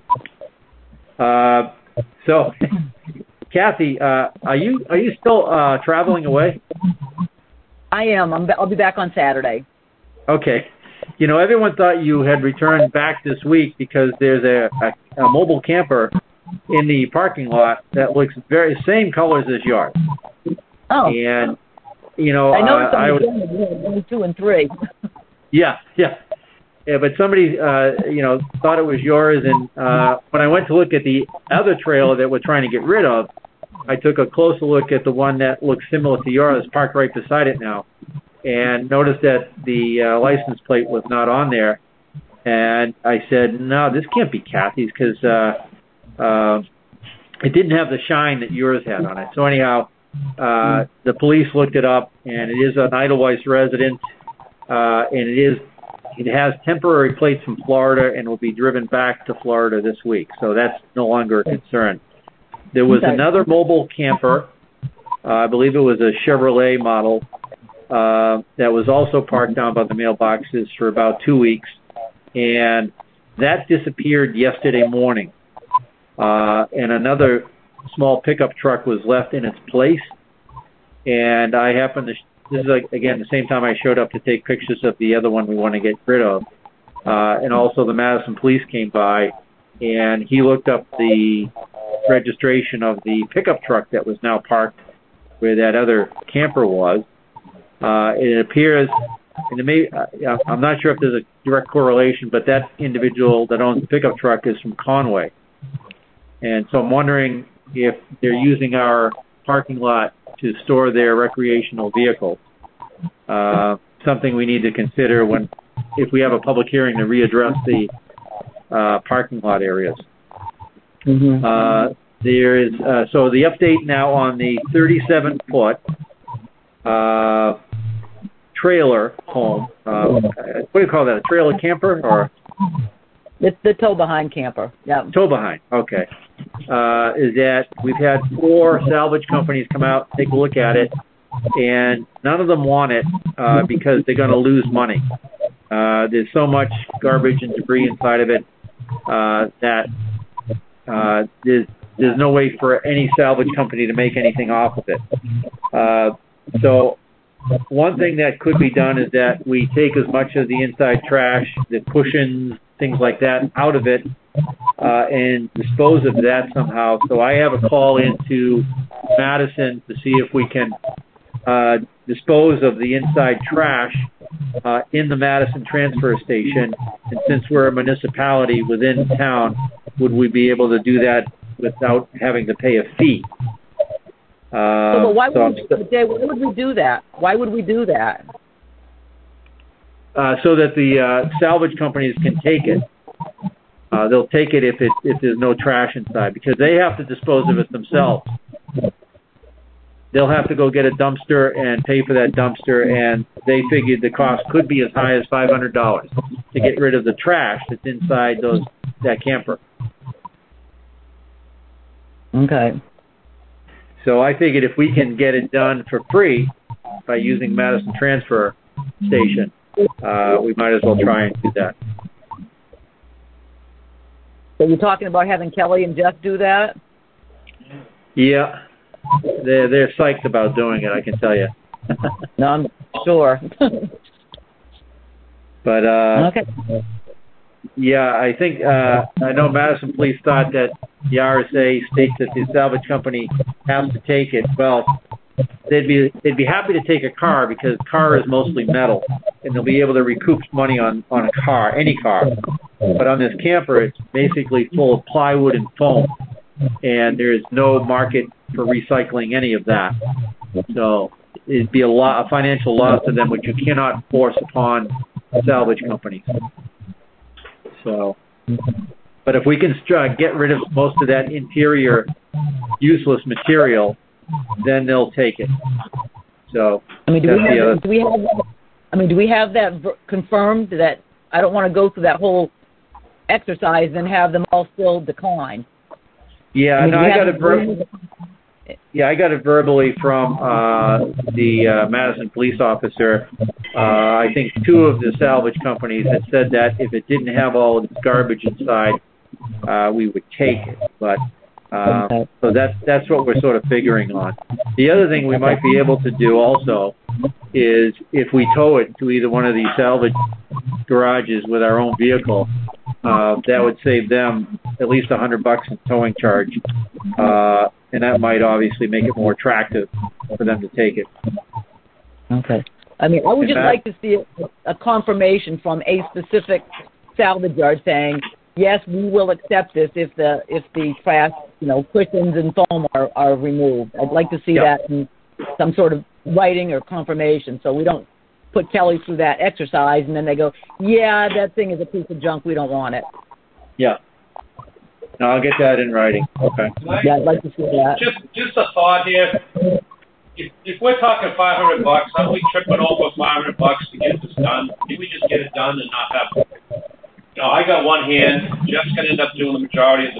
Uh, so, Kathy, uh, are you are you still uh, traveling away? I am. I'm, I'll be back on Saturday. Okay. You know, everyone thought you had returned back this week because there's a, a, a mobile camper in the parking lot that looks very same colors as yours. Oh. And you know, I noticed uh, I was one, two, and three. yeah, yeah, yeah. But somebody, uh, you know, thought it was yours, and uh, when I went to look at the other trailer that we're trying to get rid of, I took a closer look at the one that looks similar to yours, parked right beside it now, and noticed that the uh, license plate was not on there. And I said, no, this can't be Kathy's because. Uh, Uh, it didn't have the shine that yours had on it. So anyhow, uh, the police looked it up, and it is an Edelweiss resident, uh, and it is it has temporary plates from Florida and will be driven back to Florida this week. So that's no longer a concern. There was Okay. another mobile camper, uh, I believe it was a Chevrolet model, uh, that was also parked down by the mailboxes for about two weeks, and that disappeared yesterday morning. Uh, and another small pickup truck was left in its place, and I happened to, this is like, again, the same time I showed up to take pictures of the other one we want to get rid of, uh, and also the Madison police came by, and he looked up the registration of the pickup truck that was now parked where that other camper was. Uh, it appears, and it may, uh, I'm not sure if there's a direct correlation, but that individual that owns the pickup truck is from Conway. And so I'm wondering if they're using our parking lot to store their recreational vehicles. Uh, something we need to consider when, if we have a public hearing to readdress the uh, parking lot areas. Mm-hmm. Uh, there is, uh, so the update now on the thirty-seven foot uh, trailer home. Uh, what do you call that? A trailer camper or? It's the tow behind camper. Yeah. Tow behind. Okay. Uh, is that we've had four salvage companies come out, take a look at it, and none of them want it uh, because they're going to lose money. Uh, there's so much garbage and debris inside of it uh, that uh, there's there's no way for any salvage company to make anything off of it. Uh, so one thing that could be done is that we take as much of the inside trash, the cushions, things like that, out of it uh, and dispose of that somehow. So I have a call into Madison to see if we can uh, dispose of the inside trash uh, in the Madison transfer station. And since we're a municipality within town, would we be able to do that without having to pay a fee? Uh, So, but why so would, we, Jay, why would we do that? Why would we do that? Uh, so that the uh, salvage companies can take it. Uh, they'll take it if it if there's no trash inside, because they have to dispose of it themselves. They'll have to go get a dumpster and pay for that dumpster, and they figured the cost could be as high as five hundred dollars to get rid of the trash that's inside those that camper. Okay. So I figured if we can get it done for free by using Madison Transfer Station, uh, we might as well try and do that. So you're talking about having Kelly and Jeff do that? Yeah, they're they're psyched about doing it, I can tell you. No, I'm sure. But uh, okay. yeah, I think uh, I know Madison Police thought that the R S A states that the salvage company has to take it. Well, they'd be they'd be happy to take a car because car is mostly metal, and they'll be able to recoup money on on a car, any car. But on this camper, it's basically full of plywood and foam, and there's no market for recycling any of that. So it'd be a lot a financial loss to them, which you cannot force upon salvage companies. So, but if we can uh, get rid of most of that interior useless material, then they'll take it. So, I mean, do that's we have, the other. do we have that, I mean, do we have that ver- confirmed that I don't want to go through that whole exercise and have them all still decline? Yeah, I mean, no, do we I got have it. Ver- yeah, I got it verbally from uh, the uh, Madison police officer. Uh, I think two of the salvage companies had said that if it didn't have all of its garbage inside, uh, we would take it. But uh, Okay. so that's that's what we're sort of figuring on. The other thing we might be able to do also is if we tow it to either one of these salvage garages with our own vehicle, uh, that would save them at least a hundred bucks in towing charge, uh, and that might obviously make it more attractive for them to take it. Okay. I mean, I would And just that- like to see a, a confirmation from a specific salvage yard saying, yes, we will accept this if the if the trash, you know, cushions and foam are, are removed. I'd like to see Yeah. that in some sort of writing or confirmation, so we don't put Kelly through that exercise and then they go, yeah, that thing is a piece of junk, we don't want it. Yeah. No, I'll get that in writing. Okay. Yeah, I'd like to see that. Just, just a thought here. If, if we're talking five hundred bucks, aren't we tripping over five hundred bucks to get this done? Can we just get it done and not have, you know, I got one hand, Jeff's gonna end up doing the majority of the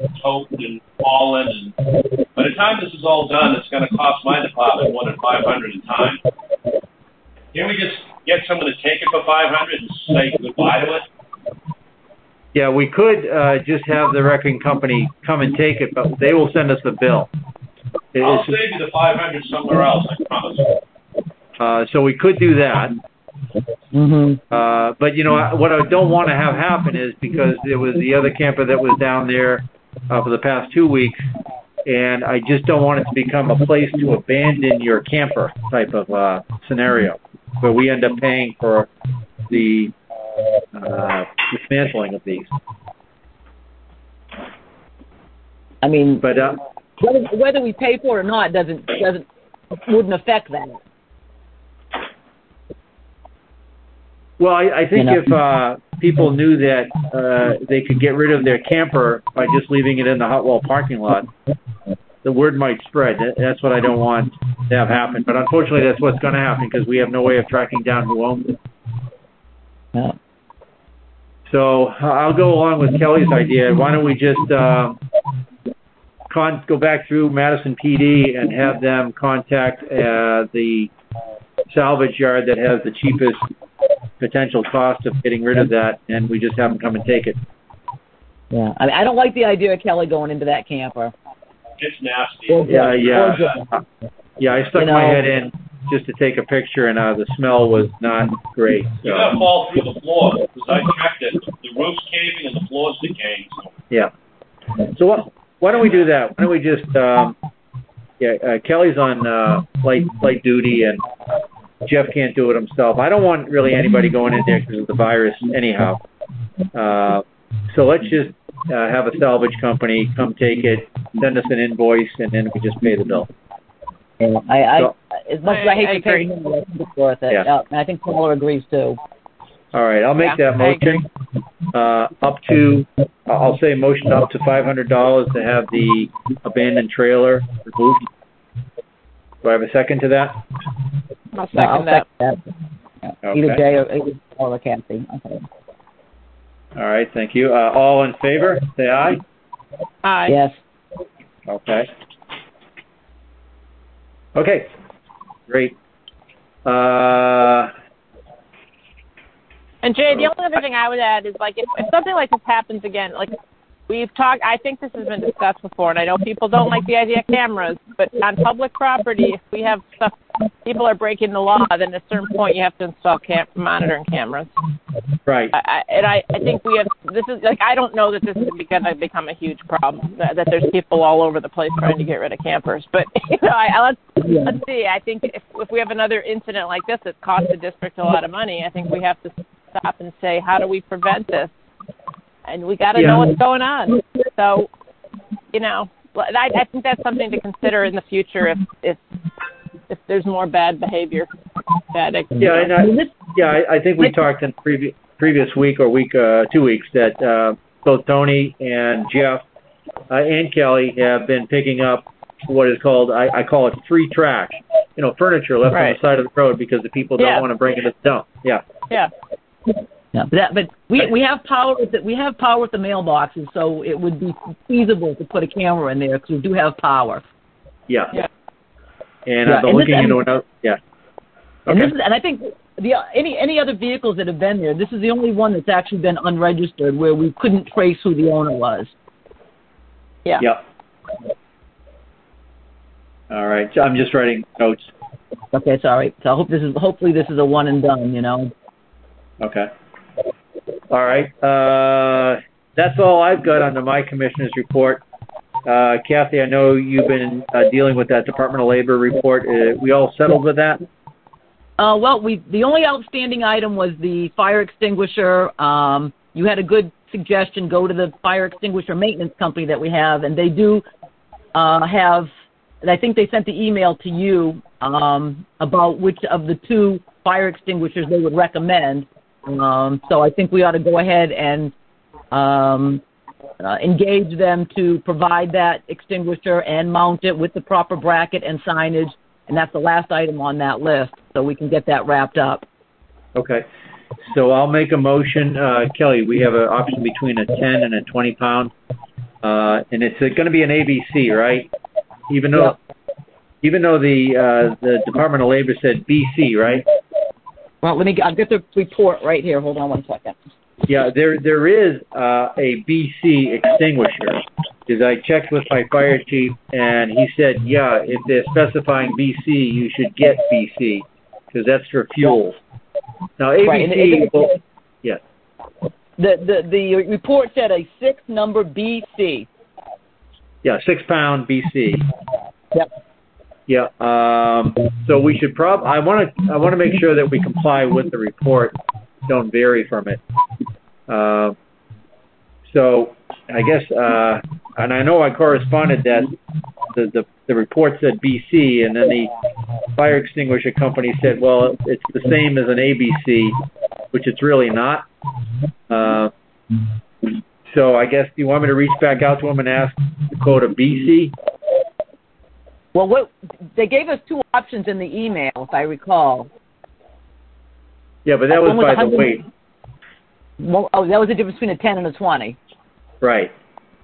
tote and hauling, and by the time this is all done, it's going to cost my department more than five hundred in time. Can we just get someone to take it for five hundred and say goodbye to it? Yeah, we could uh, just have the wrecking company come and take it, but they will send us the bill. It I'll is- save you the five hundred somewhere else, I promise. Uh, so we could do that. Mm-hmm. Uh, but, you know, what I don't want to have happen is because there was the other camper that was down there uh, for the past two weeks, and I just don't want it to become a place to abandon your camper type of uh, scenario where we end up paying for the uh, dismantling of these. I mean, But uh, whether, whether we pay for it or not doesn't doesn't wouldn't affect that. well, I, I think You know. if uh, people knew that uh, they could get rid of their camper by just leaving it in the Hotwell parking lot, the word might spread. That, that's what I don't want to have happen. But unfortunately, that's what's going to happen because we have no way of tracking down who owns it. Yeah. So uh, I'll go along with Kelly's idea. Why don't we just uh, con- go back through Madison P D and have them contact uh, the salvage yard that has the cheapest potential cost of getting rid of that, and we just have them come and take it. Yeah. I mean, I don't like the idea of Kelly going into that camper. It's nasty. Or Yeah, just- yeah. or just- Yeah, I stuck You my know- head in just to take a picture, and uh, the smell was not great. You're So, going to fall through the floor, because I checked it. The roof's caving and the floor's decaying. So yeah. So what, why don't we do that? Why don't we just, um, yeah, uh, Kelly's on uh, light, light duty, and Jeff can't do it himself. I don't want really anybody going in there because of the virus anyhow. Uh, so let's just uh, have a salvage company come take it, send us an invoice, and then we just pay the bill. Yeah, I, I So- as much as I I- hate I to pay agree. the money, I think it's worth it. Yeah. Uh, and I think Paula agrees too. All right, I'll make Yeah, that I agree. motion. Uh, up to, I'll say motion up to five hundred dollars to have the abandoned trailer removed. Do I have a second to that? I'll Yeah, I'll second that. second that. Yeah. Okay. Either Jay or, either Paula or Kathy. Okay. All right, thank you. Uh, all in favor, say aye. Aye. Yes. Okay. Okay, great. Uh, And Jay, the only other thing I would add is like if, if something like this happens again, like we've talked, I think this has been discussed before, and I know people don't like the idea of cameras, but on public property, if we have stuff, people are breaking the law, then at a certain point you have to install cam- monitoring cameras. right. I, I, and I, I think we have, this is, like, I don't know that this is going to become a huge problem, that, that there's people all over the place trying to get rid of campers. But, you know, I, I, let's, let's see. I think if, if we have another incident like this that costs the district a lot of money, I think we have to stop and say, how do we prevent this? And we got to Yeah. know what's going on. So, you know, I, I think that's something to consider in the future if, if, if there's more bad behavior. Bad, Yeah, and I, yeah, I, I think we talked in previous previous week or week uh, two weeks that uh, both Tony and Jeff uh, and Kelly have been picking up what is called I, I call it free trash. You know, furniture left Right. on the side of the road because the people don't Yeah. want to bring it to the dump. Yeah. Yeah. Yeah, but, that, but we we have power with the, we have power with the mailboxes, so it would be feasible to put a camera in there because we do have power. Yeah. Yeah. And Yeah, I've been and this- looking and- into another. Yeah. And Okay. this is, and I think the any any other vehicles that have been there, this is the only one that's actually been unregistered where we couldn't trace who the owner was. Yeah. Yep. All right. So I'm just writing notes. Okay, sorry. So I hope this is hopefully this is a one and done. You know. Okay. All right. Uh, that's all I've got under my commissioner's report. Uh, Kathy, I know you've been uh, dealing with that Department of Labor report. Uh, we all settled with that? Uh, well, we the only outstanding item was the fire extinguisher. Um, you had a good suggestion. Go to the fire extinguisher maintenance company that we have, and they do uh, have. And I think they sent the email to you um, about which of the two fire extinguishers they would recommend. Um, so I think we ought to go ahead and um, uh, engage them to provide that extinguisher and mount it with the proper bracket and signage. And that's the last item on that list, so we can get that wrapped up. Okay. So I'll make a motion. Uh, Kelly, we have an option between a ten and a twenty pound. uh, and it's going to be an A B C, right? Even though, Yep. even though the uh, the Department of Labor said B C, right? Well, let me. I'll get the report right here. Hold on one second. Yeah, there there is uh, a B C extinguisher. Because I checked with my fire chief, and he said, yeah, if they're specifying B C, you should get B C, because that's for fuel. Now, A B C, Right, and it- well, yes. The the the report said a six number B C. Yeah, six pound B C. Yep. Yeah. Um, so we should prob. I want to. I want to make sure that we comply with the report. Don't vary from it. Uh, so I guess, uh, and I know I corresponded that the, the the report said B C, and then the fire extinguisher company said, well, it's the same as an A B C, which it's really not. Uh, so I guess, do you want me to reach back out to them and ask to quote a B C? Well, what they gave us two options in the email, if I recall. Yeah, but that was One was by one the hundred weight. Well, oh, that was the difference between a ten and a twenty. Right.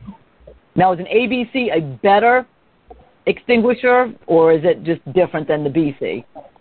Now, is an A B C a better extinguisher, or is it just different than the B C?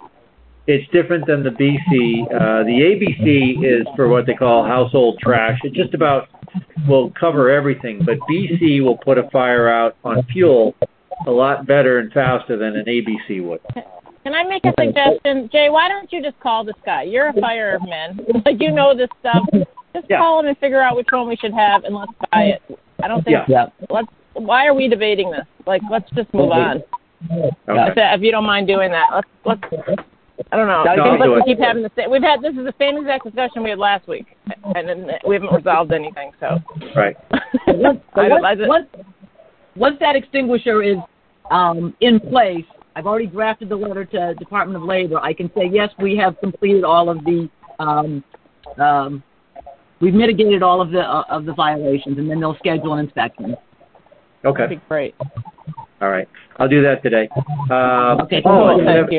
It's different than the B C. Uh, the A B C is for what they call household trash. It just about will cover everything, but B C will put a fire out on fuel a lot better and faster than an A B C would. Can I make a suggestion? Jay, why don't you just call this guy? You're a fireman. Like, you know this stuff. Just Yeah. call him and figure out which one we should have, and let's buy it. I don't think. Yeah. Let's. Why are we debating this? Like, let's just move on. Okay. If, if you don't mind doing that, let's. let's I don't know. No, I I'll think do let's it. keep having the same. We've had this is the same exact discussion we had last week, and then we haven't resolved anything. So. Right. once, I don't- I once, don't- once, once that extinguisher is um, in place, I've already drafted the letter to Department of Labor. I can say, yes, we have completed all of the, um, um, we've mitigated all of the uh, of the violations, and then they'll schedule an inspection. Okay. That'd be great. All right. I'll do that today. Uh, Okay. Paula, Cool, do you thank have, you.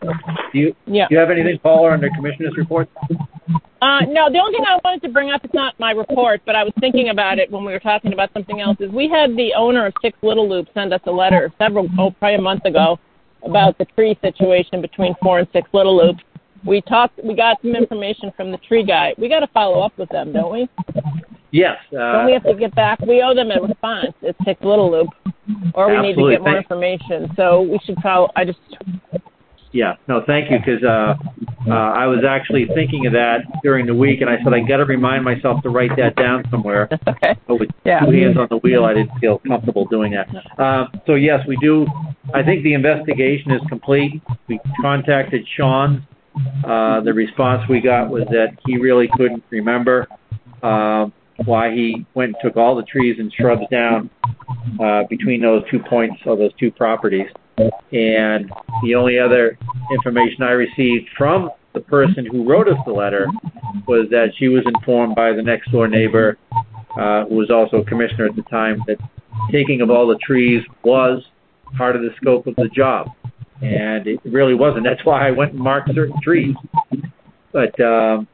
Do you, Yeah. do you have anything, Paula, under Commissioner's report? Uh, no, the only thing I wanted to bring up, it's not my report, but I was thinking about it when we were talking about something else, is we had the owner of Six Little Loop send us a letter several, oh, probably a month ago about the tree situation between four and Six Little Loop. We talked, we got some information from the tree guy. We got to follow up with them, don't we? Yes. Uh, Don't we have to get back? We owe them a response at Six Little Loop, or we need to Absolutely. get more Thank- information. So we should follow. I just, Yeah, no, thank you, because uh, uh, I was actually thinking of that during the week, and I said I got to remind myself to write that down somewhere. that's okay. But with Yeah. two hands on the wheel, I didn't feel comfortable doing that. Uh, so yes, we do. I think the investigation is complete. We contacted Sean. Uh, the response we got was that he really couldn't remember uh, why he went and took all the trees and shrubs down uh, between those two points or those two properties. And the only other information I received from the person who wrote us the letter was that she was informed by the next door neighbor, uh, who was also a commissioner at the time, that taking of all the trees was part of the scope of the job. And it really wasn't. That's why I went and marked certain trees. But, um,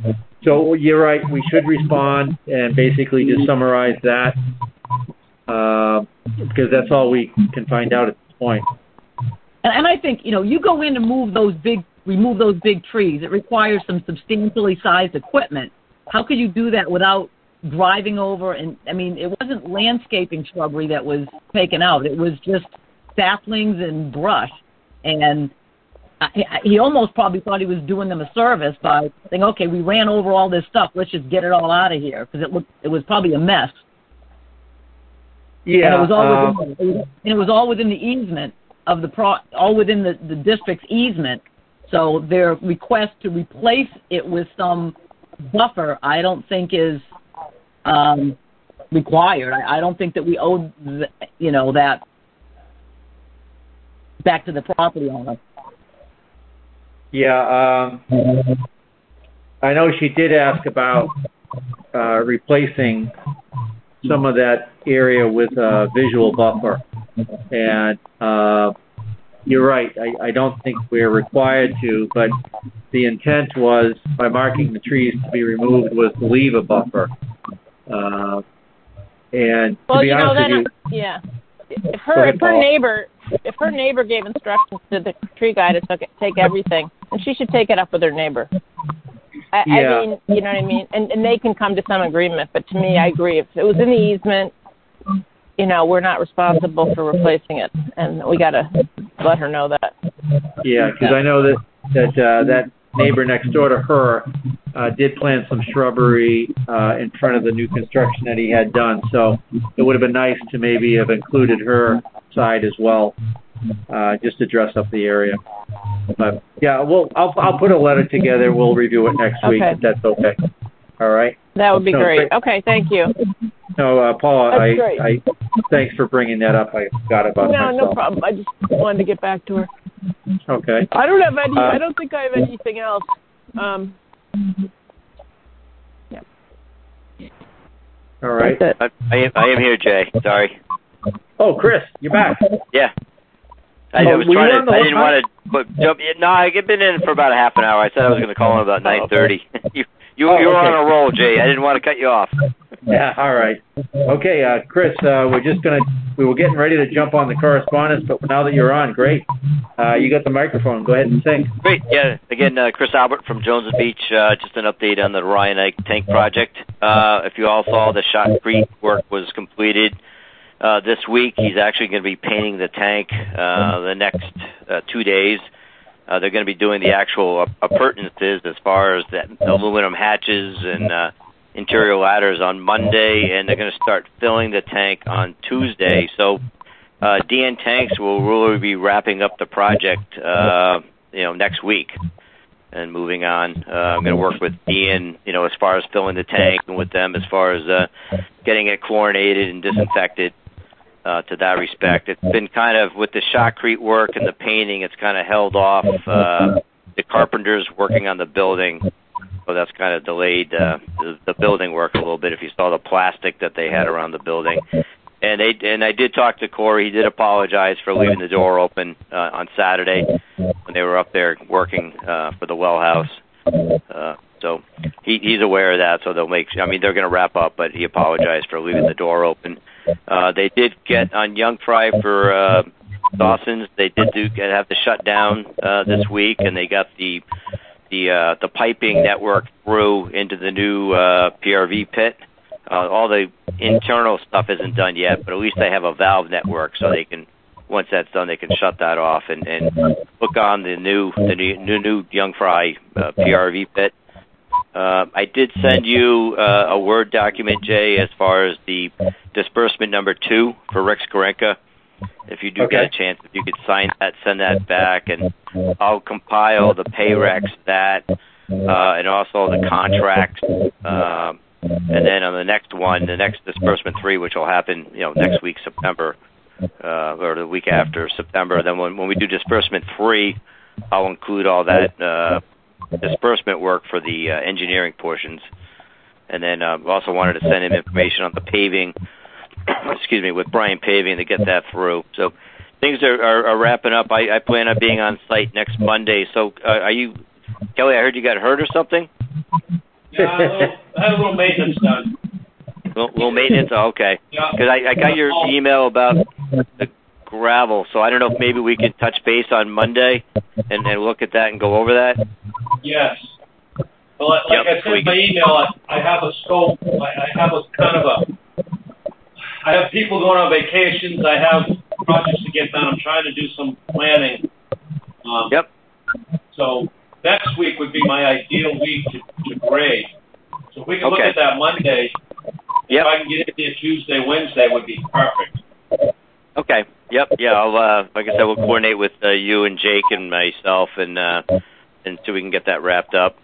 so you're right, we should respond and basically just summarize that, uh, because that's all we can find out at this point. And, and I think, you know, you go in and move those big, remove those big trees. It requires some substantially sized equipment. How could you do that without driving over? And I mean, it wasn't landscaping shrubbery that was taken out. It was just saplings and brush. And I, he almost probably thought he was doing them a service by saying, okay, we ran over all this stuff. Let's just get it all out of here, because it looked, it was probably a mess. Yeah. And it was all uh, within, it was, and it was all within the easement of the pro, all within the, the district's easement. So their request to replace it with some buffer, I don't think is um, required. I, I don't think that we owe, the, you know, that back to the property owner. Yeah, um, I know she did ask about uh, replacing some of that area with a visual buffer. And uh, you're right, I, I don't think we're required to, but the intent was, by marking the trees to be removed, was to leave a buffer. Uh, And well, to be you know, honest then, with you, yeah. If Go her ahead, if her Paul. neighbor if her neighbor gave instructions to the tree guy to take, take everything, then she should take it up with her neighbor. I, Yeah. I mean, you know what I mean? And, and they can come to some agreement. But to me, I agree. If it was in the easement, you know, we're not responsible for replacing it, and we got to let her know that. yeah, because I know that that uh, that neighbor next door to her uh, did plant some shrubbery uh, in front of the new construction that he had done. So it would have been nice to maybe have included her side as well, uh, just to dress up the area. But yeah, well, I'll I'll put a letter together. We'll review it next week Okay. if that's okay. All right. That would be No, great. great. Okay, thank you. No, uh, Paul, That's I, great. I thanks for bringing that up. I forgot about No, myself. no problem. I just wanted to get back to her. Okay. I don't have any. Uh, I don't think I have anything else. Um, yeah. All right. That's it. I, I am I am here, Jay. Sorry. Oh, Chris, you're back. Yeah. I, Oh, I was were you trying on the to. I whole didn't time? want to. But jump. No, I've been in for about a half an hour. I said I was going to call in about nine thirty. you you Oh, you were okay. on a roll, Jay. I didn't want to cut you off. Yeah. All right. Okay, uh, Chris, uh, we're just gonna. We were getting ready to jump on the correspondence, but now that you're on, great. Uh, you got the microphone. Go ahead and sing. Great. Yeah. Again, uh, Chris Albert from Jones Beach. Uh, just an update on the Ryan Ike tank project. Uh, if you all saw, the shotcrete work was completed uh, this week. He's actually going to be painting the tank uh, the next uh, two days. Uh, they're going to be doing the actual uh, appurtenances as far as the aluminum hatches and uh, interior ladders on Monday, and they're going to start filling the tank on Tuesday. So uh, D N Tanks will really be wrapping up the project, uh, you know, next week and moving on. Uh, I'm going to work with Ian, you know, as far as filling the tank, and with them as far as uh, getting it chlorinated and disinfected. Uh, to that respect, it's been kind of with the shotcrete work and the painting, it's kind of held off. Uh, the carpenters working on the building, so that's kind of delayed uh, the, the building work a little bit. If you saw the plastic that they had around the building, and they and I did talk to Corey. He did apologize for leaving the door open uh, on Saturday when they were up there working uh, for the well house. Uh, so he, he's aware of that. So they'll make. I mean, they're going to wrap up, but he apologized for leaving the door open. Uh, they did get on Young Fry for uh, Dawson's. They did do get, have to shut down uh, this week, and they got the the uh, the piping network through into the new uh, P R V pit. Uh, all the internal stuff isn't done yet, but at least they have a valve network, so they can. Once that's done, they can shut that off and, and hook on the new the new new, new Young Fry uh, P R V pit. Uh, I did send you uh, a Word document, Jay, as far as the disbursement number two for Rick Skarenka. If you do Okay. get a chance, if you could sign that, send that back, and I'll compile the pay recs, that, uh, and also the contracts. Um, and then on the next one, the next disbursement three, which will happen, you know, next week, September, uh, or the week after September. Then when, when we do disbursement three, I'll include all that uh, disbursement work for the uh, engineering portions. And then uh, also wanted to send him information on the paving, excuse me, with Brian Paving to get that through. So things are, are, are wrapping up. I, I plan on being on site next Monday. So uh, are you, Kelly, I heard you got hurt or something? Yeah, I, had a little, I had a little maintenance done. Little, little maintenance? Oh, okay. Yeah. Because I, I got your email about the gravel, so I don't know if maybe we can touch base on Monday and, and look at that and go over that. Yes. Well, like, like Yep, I said we in my email, I, I have a scope. I, I have a kind of a. I have people going on vacations. I have projects to get done. I'm trying to do some planning. Um, Yep. So next week would be my ideal week to, to grade. So if we can look Okay. at that Monday, Yep. if I can get it there Tuesday, Wednesday would be perfect. Okay. Yep. Yeah. I'll, uh, like I said, we'll coordinate with uh, you and Jake and myself, and uh, and so we can get that wrapped up.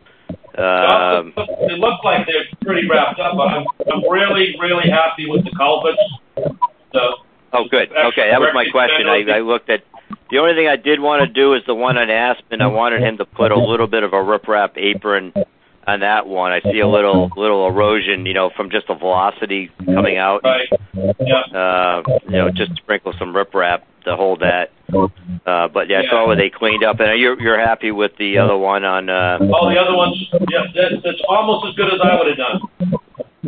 Um, They look like they're pretty wrapped up, but I'm, I'm really, really happy with the culverts. The, oh, good. Okay, that was my question. I, I looked at the only thing I did want to do is the one on Aspen. I wanted him to put a little bit of a riprap apron on that one. I see a little little erosion, you know, from just the velocity coming out. Right. Yeah. Uh, you know, just sprinkle some riprap to hold that. Uh, but yeah, I Yeah. saw where they cleaned up, and you're you're happy with the other one on. Uh, Oh, the other ones, yeah, that's, that's almost as good as I would have done.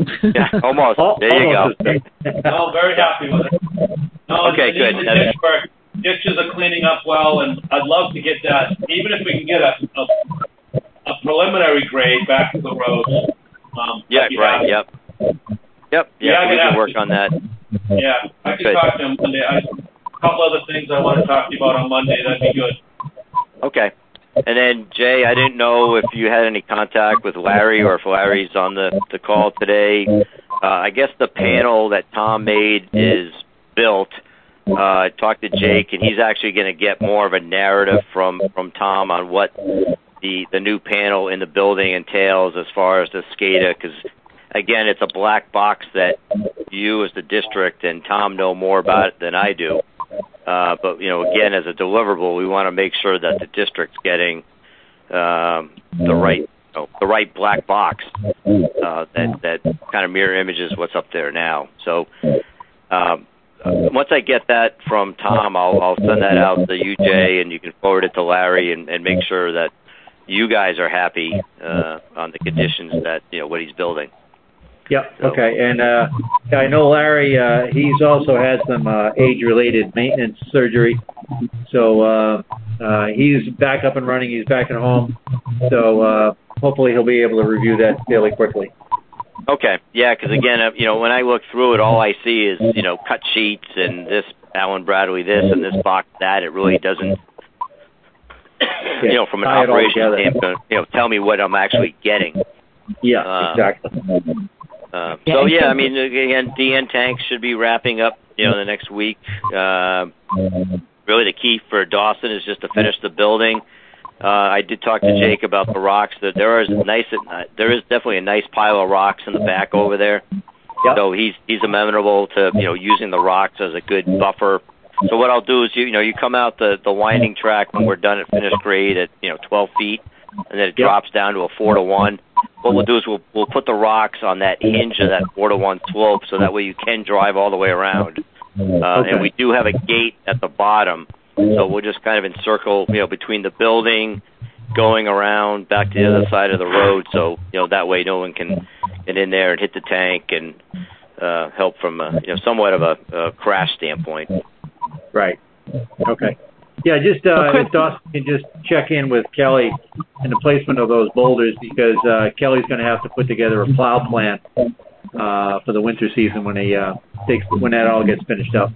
Yeah, almost. There you go. No, very happy with it. No, okay, and good. The ditch work, ditches are cleaning up well, and I'd love to get that, even if we can get a, a, a preliminary grade back to the roads. Um, yeah, right, yep. Yep, yeah, yeah, we can work to, on that. Yeah, I can good. talk to him Monday. I, a couple other things I want to talk to you about on Monday. That'd be good. Okay. And then, Jay, I didn't know if you had any contact with Larry or if Larry's on the, the call today. Uh, I guess the panel that Tom made is built. Uh, I talked to Jake, and he's actually going to get more of a narrative from, from Tom on what the, the new panel in the building entails as far as the SCADA, because, again, it's a black box that you as the district and Tom know more about it than I do. Uh, but, you know, again, as a deliverable, we want to make sure that the district's getting um, the right you know, the right black box uh, that, that kind of mirror images what's up there now. So um, once I get that from Tom, I'll, I'll send that out to you, Jay, and you can forward it to Larry and, and make sure that you guys are happy uh, on the conditions that, you know, what he's building. Yep. So. Okay. And uh, I know Larry. Uh, he's also had some uh, age-related maintenance surgery, so uh, uh, he's back up and running. He's back at home, so uh, hopefully he'll be able to review that fairly quickly. Okay. Yeah. Because again, uh, you know, when I look through it, all I see is you know cut sheets and this Allen Bradley this and this box that. It really doesn't. Yeah, you know, from an operation standpoint, you know, tell me what I'm actually getting. Yeah. Uh, exactly. Uh, so yeah, I mean, again, D N tanks should be wrapping up, you know, the next week. Uh, really, the key for Dawson is just to finish the building. Uh, I did talk to Jake about the rocks. That there is nice, there is definitely a nice pile of rocks in the back over there. Yep. So he's he's amenable to you know using the rocks as a good buffer. So what I'll do is you you know you come out the the winding track when we're done at finished grade at you know twelve feet, and then it yep. drops down to a four to one. What we'll do is we'll we'll put the rocks on that hinge of that four to one slope, so that way you can drive all the way around. Uh, okay. And we do have a gate at the bottom, so we'll just kind of encircle, you know, between the building, going around back to the other side of the road, so you know that way no one can get in there and hit the tank and uh, help from a, you know somewhat of a, a crash standpoint. Right. Okay. Yeah, just uh, if Dawson can just check in with Kelly and the placement of those boulders, because uh, Kelly's going to have to put together a plow plan uh, for the winter season when he uh, takes when that all gets finished up.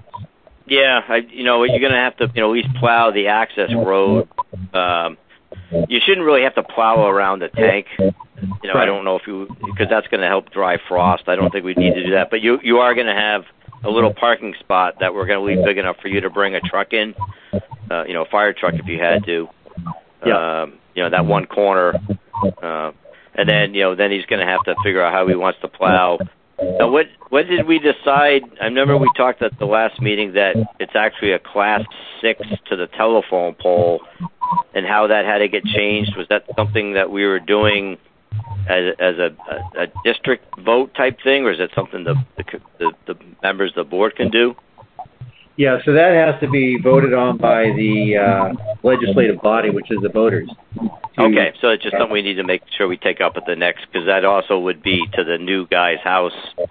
Yeah, I, you know you're going to have to you know at least plow the access road. Um, you shouldn't really have to plow around the tank. You know, right. I don't know if you because that's going to help dry frost. I don't think we need to do that, but you you are going to have a little parking spot that we're going to leave big enough for you to bring a truck in, uh, you know, a fire truck if you had to. Yeah. Um, you know, that one corner. Uh, and then, you know, then he's going to have to figure out how he wants to plow. Now, what, what did we decide? I remember we talked at the last meeting that it's actually a class six to the telephone pole and how that had to get changed. Was that something that we were doing as, as a, a, a district vote type thing, or is it something the, the, the members of the board can do? Yeah, so that has to be voted on by the uh, legislative body, which is the voters. To, okay, so it's just something we need to make sure we take up at the next, because that also would be to the new guy's house.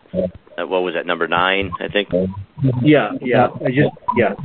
Uh, what was that, number nine, I think? Yeah, yeah, I just, yeah.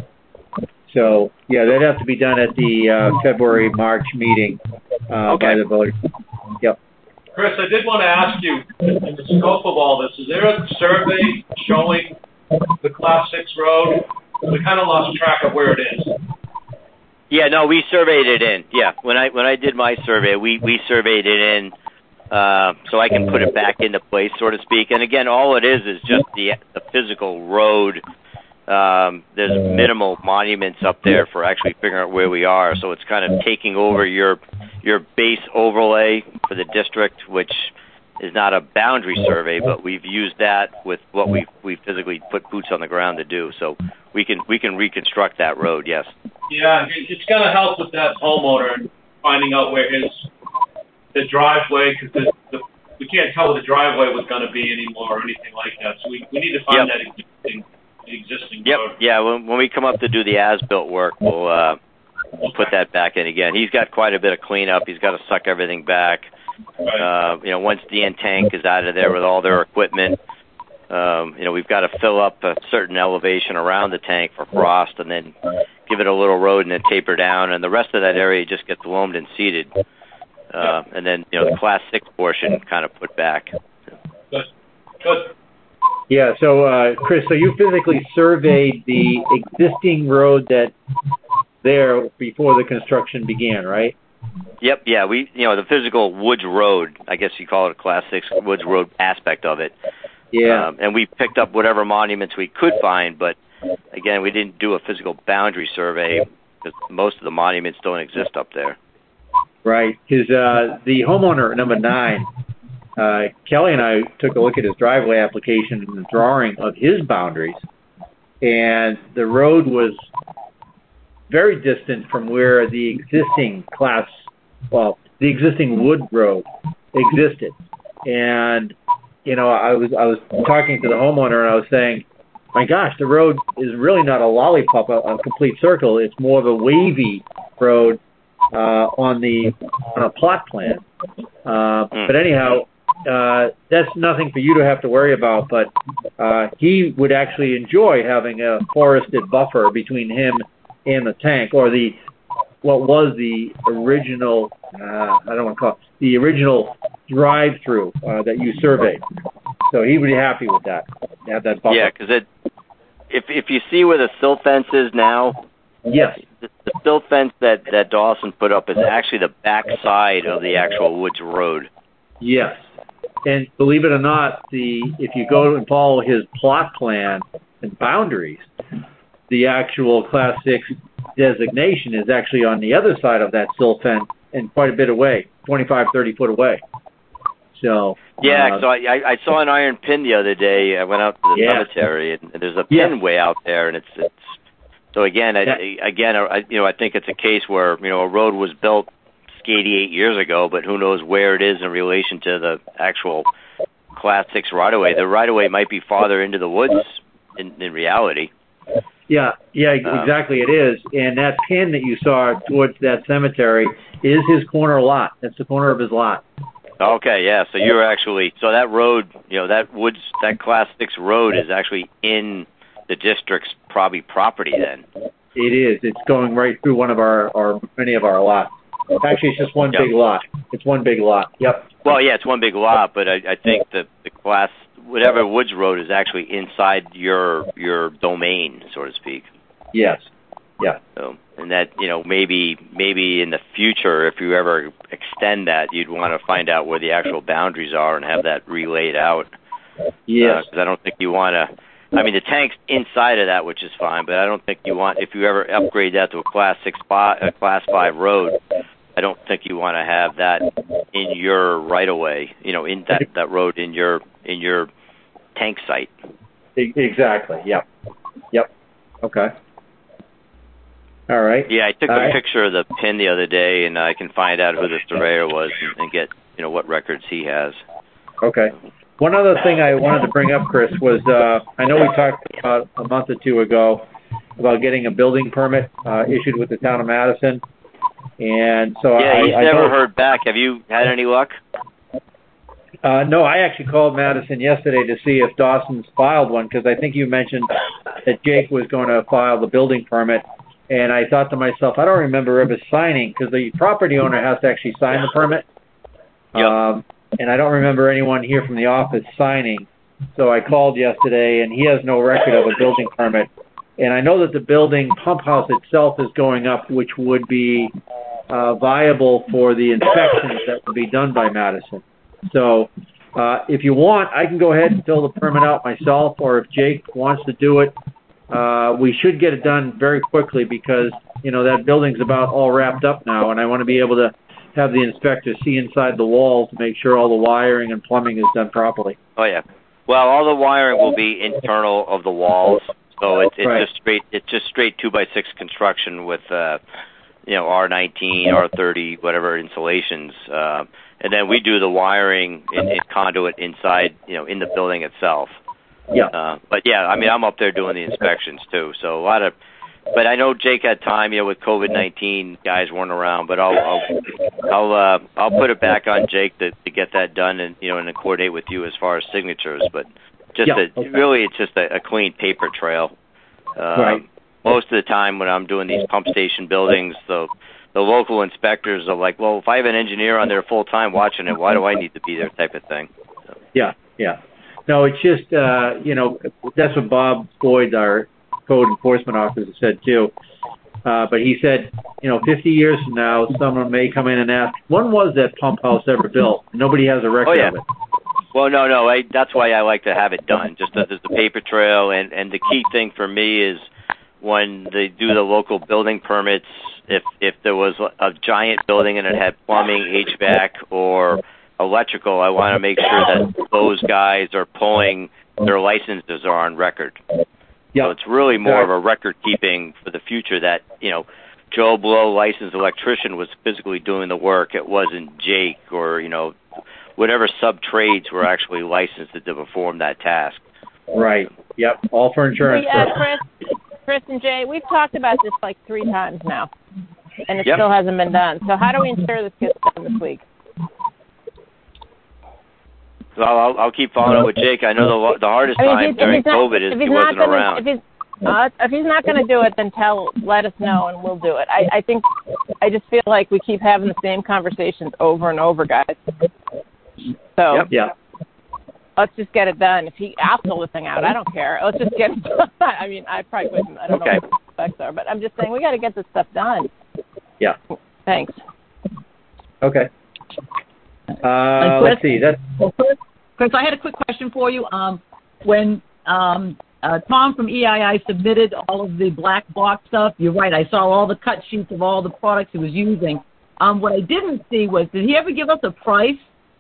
So, yeah, that'd have to be done at the uh, February, March meeting uh, okay. by the voters. Yep. Chris, I did want to ask you, in the scope of all this, is there a survey showing the Class six road? We kind of lost track of where it is. Yeah, no, we surveyed it in. Yeah, when I when I did my survey, we, we surveyed it in uh, so I can put it back into place, so to speak. And again, all it is is just the the physical road. Um, there's minimal monuments up there for actually figuring out where we are, so it's kind of taking over your your base overlay for the district, which is not a boundary survey, but we've used that with what we we physically put boots on the ground to do. So we can we can reconstruct that road. Yes. Yeah, it's going to help with that homeowner and finding out where his the driveway, because the, the, we can't tell where the driveway was going to be anymore or anything like that. So we we need to find yep. that existing existing yep. road. Yeah. When when we come up to do the as-built work, we'll uh, we'll okay. put that back in again. He's got quite a bit of cleanup. He's got to suck everything back. Uh, you know, once D N Tank is out of there with all their equipment, um, you know, we've got to fill up a certain elevation around the tank for frost, and then give it a little road and then taper down, and the rest of that area just gets loamed and seeded. Uh, and then, you know, the Class six portion kind of put back. Good. Good. Yeah, so, uh, Chris, so you physically surveyed the existing road that's there before the construction began, right? Yep, yeah, we, you know, the physical Woods Road, I guess you call it a Class six Woods Road aspect of it. Yeah. Um, and we picked up whatever monuments we could find, but, again, we didn't do a physical boundary survey because most of the monuments don't exist up there. Right, because uh, the homeowner, number nine, uh, Kelly and I took a look at his driveway application and the drawing of his boundaries, and the road was very distant from where the existing class, well, the existing wood road existed. And, you know, I was I was talking to the homeowner and I was saying, my gosh, the road is really not a lollipop, a, a complete circle. It's more of a wavy road uh, on the on a plot plan. Uh, mm. But anyhow, uh, that's nothing for you to have to worry about. But uh, he would actually enjoy having a forested buffer between him and the tank, or the what was the original, uh, I don't want to call it, the original drive-through uh, that you surveyed. So he would be happy with that, have that buffer. Yeah, because it, if if you see where the silt fence is now, yes, the, the silt fence that, that Dawson put up is actually the back side of the actual Woods Road. Yes, and believe it or not, the if you go and follow his plot plan and boundaries, the actual Class six designation is actually on the other side of that silt fence and quite a bit away, twenty-five, thirty foot away. So yeah, uh, so I, I saw an iron pin the other day. I went out to the yeah. cemetery, and there's a pin yeah. way out there, and it's it's. So again, I, that, again, I, you know, I think it's a case where you know a road was built eighty-eight years ago, but who knows where it is in relation to the actual Class six right of way. The right of way might be farther into the woods in, in reality. Yeah, yeah, Um, exactly. It is, and that pin that you saw towards that cemetery is his corner lot. That's the corner of his lot. Okay, yeah. So you're actually so that road, you know, that woods, that Class six road is actually in the district's probably property then. It is. It's going right through one of our, our many of our lots. Actually, it's just one Yep. big lot. It's one big lot. Yep. Well, yeah, it's one big lot, but I, I think that the class, whatever Woods Road is actually inside your your domain, so to speak. Yes. Yeah. So, and that, you know, maybe maybe in the future, if you ever extend that, you'd want to find out where the actual boundaries are and have that relayed out. Yes. Because uh, I don't think you want to. I mean, the tank's inside of that, which is fine, but I don't think you want, if you ever upgrade that to a Class six, a Class five road, I don't think you want to have that in your right of way. You know, in that that road in your in your tank site. Exactly. Yep. Yep. Okay. All right. Yeah, I took All a right. picture of the pin the other day, and I can find out who the surveyor was and, and get, you know, what records he has. Okay. One other thing I wanted to bring up, Chris, was uh, I know we talked about a month or two ago about getting a building permit uh, issued with the town of Madison, and so Yeah, I, he's I never know, heard back. Have you had any luck? Uh, no, I actually called Madison yesterday to see if Dawson's filed one, because I think you mentioned that Jake was going to file the building permit, and I thought to myself, I don't remember ever signing, because the property owner has to actually sign the permit. Yep. Um, and I don't remember anyone here from the office signing. So I called yesterday, and he has no record of a building permit. And I know that the building pump house itself is going up, which would be uh, viable for the inspections that would be done by Madison. So uh, if you want, I can go ahead and fill the permit out myself, or if Jake wants to do it, uh, we should get it done very quickly, because, you know, that building's about all wrapped up now, and I want to be able to have the inspector see inside the walls to make sure all the wiring and plumbing is done properly. Oh yeah. Well, all the wiring will be internal of the walls, so it's it's Right. just straight it's just straight two by six construction with uh, you know R nineteen, R thirty, whatever insulations, uh, and then we do the wiring in, in conduit inside, you know, in the building itself. Yeah. Uh, but yeah, I mean, I'm up there doing the inspections too, so a lot of but I know Jake had time, you know, with COVID nineteen, guys weren't around, but I'll, I'll, I'll, uh, I'll put it back on Jake to, to get that done and, you know, and to coordinate with you as far as signatures, but just Yeah, a, okay. really it's just a, a clean paper trail. Um, Right. Most of the time when I'm doing these pump station buildings, the, the local inspectors are like, well, if I have an engineer on there full time watching it, why do I need to be there type of thing? So. Yeah, yeah. No, it's just, uh, you know, that's what Bob Floyd, our code enforcement officer, said too. Uh, but he said, you know, fifty years from now, someone may come in and ask, when was that pump house ever built? Nobody has a record Oh, yeah. of it. Well, no, no. I, that's why I like to have it done, just as the paper trail. And, and the key thing for me is when they do the local building permits, if if there was a giant building and it had plumbing, H V A C, or electrical, I want to make sure that those guys are pulling their licenses are on record. Yeah. So it's really more of a record keeping for the future that, you know, Joe Blow, licensed electrician, was physically doing the work. It wasn't Jake or, you know, whatever sub-trades were actually licensed to perform that task. Right. Yep. All for insurance. Yeah, Chris, Chris and Jay, we've talked about this like three times now, and it Yep. still hasn't been done. So how do we ensure this gets done this week? So I'll, I'll keep following up with Jake. I know the, the hardest I mean, time if he's, during if he's not, COVID is if he he's wasn't not gonna, around. If he's, uh, if he's not going to do it, then tell, let us know, and we'll do it. I, I think, I just feel like we keep having the same conversations over and over, guys. So Yep. Yeah. let's just get it done. If he, I'll fill this thing out. I don't care. Let's just get it done. I mean, I probably wouldn't. I don't Okay. know what the specs are, but I'm just saying we got to get this stuff done. Yeah. Thanks. Okay. Uh, And let's see. That's Well, Chris, Chris, I had a quick question for you. Um, when um, uh, Tom from E I I submitted all of the black box stuff, you're right, I saw all the cut sheets of all the products he was using. Um, what I didn't see was, did he ever give us a price?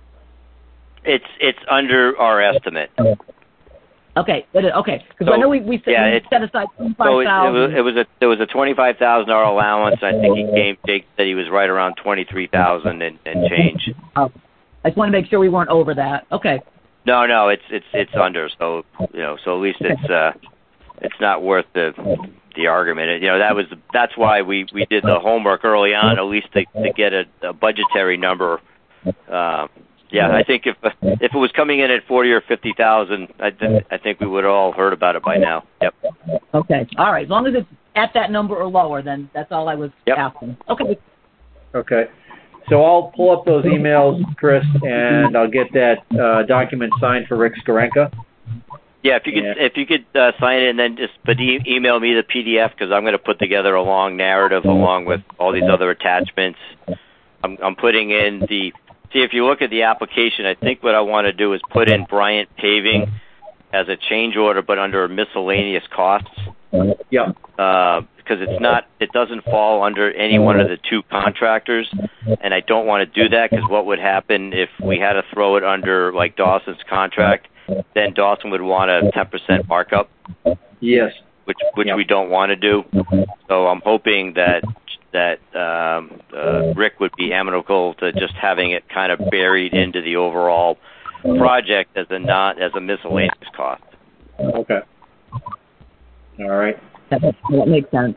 It's it's under our estimate. Okay, it is, okay, because So, I know we, we set, yeah, we it- set aside So it, twenty-five it, thousand was, it was a there was a twenty five thousand dollar allowance. I think he came. Jake said he was right around twenty three thousand and, and change. Oh, I just want to make sure we weren't over that. Okay. No, no, it's it's it's under. So you know, so at least it's uh, it's not worth the the argument. And, you know, that was that's why we we did the homework early on, at least to to get a, a budgetary number. Um, yeah, I think if if it was coming in at forty or fifty thousand, I th- I think we would have all heard about it by now. Yep. Okay. All right. As long as it's at that number or lower, then that's all I was Yep. asking. Okay. okay. So I'll pull up those emails, Chris, and I'll get that uh, document signed for Rick Skarenka. Yeah, if you could Yeah. if you could uh, sign it and then just but e- email me the P D F because I'm going to put together a long narrative along with all these other attachments. I'm I'm putting in the see if you look at the application. I think what I want to do is put in Bryant Paving as a change order, but under miscellaneous costs. Yeah. Uh, because it's not, it doesn't fall under any one of the two contractors, and I don't want to do that because what would happen if we had to throw it under like Dawson's contract, then Dawson would want a ten percent markup, Yes. which which Yep. we don't want to do. So I'm hoping that that um, uh, Rick would be amenable to just having it kind of buried into the overall project as a not as a miscellaneous cost. Okay. All right. That, that makes sense.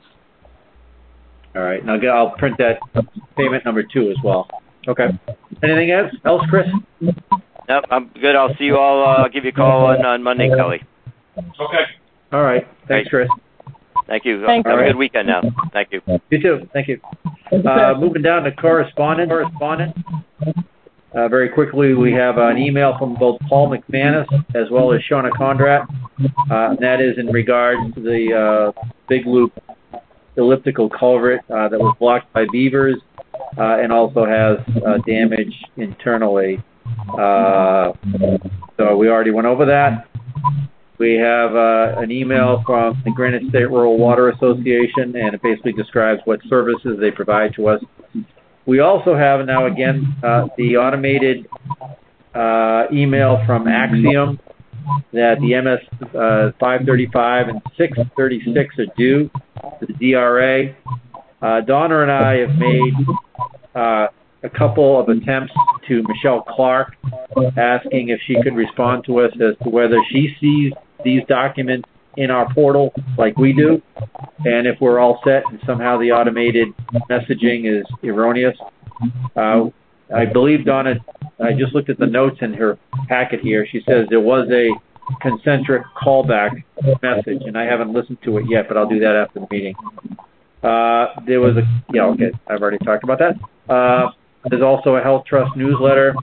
All right. Now I'll print that payment number two as well. Okay. Anything else, else Chris? Nope, I'm good. I'll see you all. Uh, I'll give you a call on, on Monday, Kelly. Okay. All right. Thanks, Chris. Thank you. Thank Have you. a good weekend now. Thank you. You too. Thank you. Uh, moving down to correspondence. Correspondence. Uh, very quickly, we have an email from both Paul McManus as well as Shauna Condrat. Uh, and that is in regards to the uh, Big Loop elliptical culvert uh, that was blocked by beavers uh, and also has uh, damage internally. Uh, so we already went over that. We have uh, an email from the Granite State Rural Water Association, and it basically describes what services they provide to us. We also have now, again, uh, the automated uh, email from Axiom that the M S uh, five thirty-five and six thirty-six are due to the D R A. Uh, Donna and I have made uh, a couple of attempts to Michelle Clark, asking if she could respond to us as to whether she sees these documents in our portal like we do, and if we're all set and somehow the automated messaging is erroneous. Uh, I believe, Donna, I just looked at the notes in her packet here. She says there was a concentric callback message, and I haven't listened to it yet, but I'll do that after the meeting. Uh, there was a, yeah, okay, I've already talked about that. Uh, there's also a Health Trust newsletter.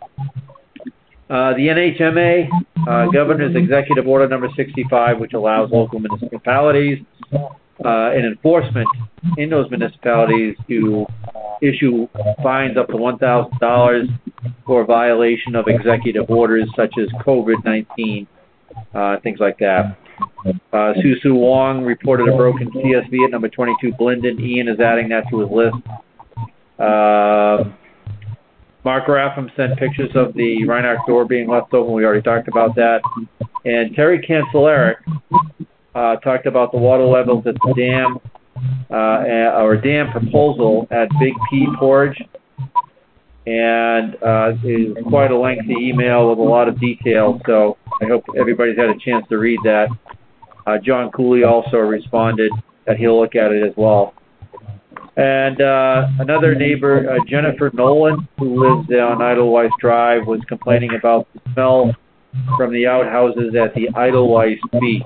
Uh, the N H M A, uh, Governor's Executive Order number sixty-five, which allows local municipalities uh, and enforcement in those municipalities to issue fines up to one thousand dollars for violation of executive orders such as COVID nineteen, uh, things like that. Uh, Sue Sue Wong reported a broken C S V at number twenty-two Blinden. Ian is adding that to his list. Uh, Mark Raffam sent pictures of the Reinhardt door being left open. We already talked about that. And Terry Cancelaric uh, talked about the water levels at the dam, uh, or dam proposal at Big P Portage. And uh, it was quite a lengthy email with a lot of detail, so I hope everybody's had a chance to read that. Uh, John Cooley also responded that he'll look at it as well. And uh, another neighbor, uh, Jennifer Nolan, who lives on Idlewife Drive, was complaining about the smell from the outhouses at the Idlewife Beach.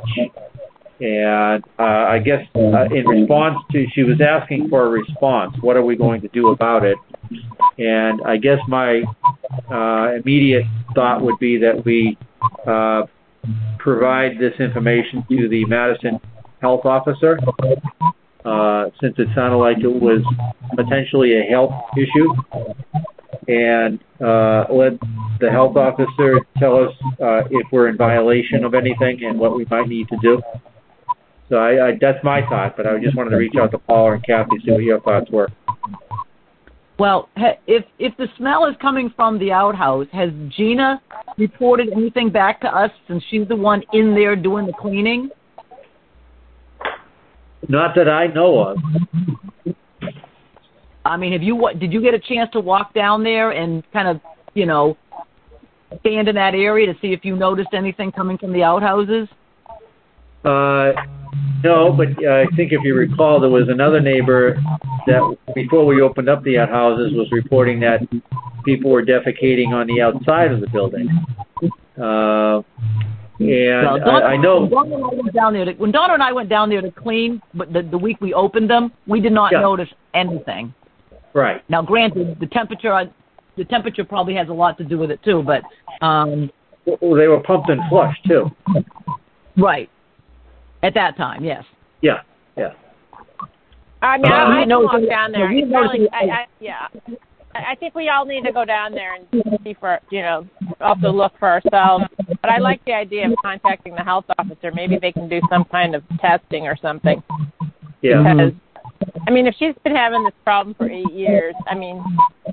And uh, I guess uh, in response to, she was asking for a response. What are we going to do about it? And I guess my uh, immediate thought would be that we uh, provide this information to the Madison health officer. Uh, since it sounded like it was potentially a health issue, and uh, let the health officer tell us uh, if we're in violation of anything and what we might need to do. So I, I, that's my thought, but I just wanted to reach out to Paula and Kathy to see what your thoughts were. Well, if if the smell is coming from the outhouse, has Gina reported anything back to us since she's the one in there doing the cleaning? Not that I know of. I mean, have you did you get a chance to walk down there and kind of, you know, stand in that area to see if you noticed anything coming from the outhouses? Uh, no, but uh, I think if you recall, there was another neighbor that before we opened up the outhouses was reporting that people were defecating on the outside of the building. Uh, And well, Donna, I, I know when Donna, and I went down there to, when Donna and I went down there to clean, but the, the week we opened them, we did not yeah. notice anything. Right. Now, granted, the temperature the temperature probably has a lot to do with it too, but um, well, they were pumped and flushed too. Right. At that time, yes. Yeah. Yeah. I mean, Uh, I, I we can noticed walk it- down there. we It's noticed really, it- I, I, yeah. I think we all need to go down there and see for, you know, also look for ourselves. But I like the idea of contacting the health officer. Maybe they can do some kind of testing or something. Yeah. Because, I mean, if she's been having this problem for eight years, I mean,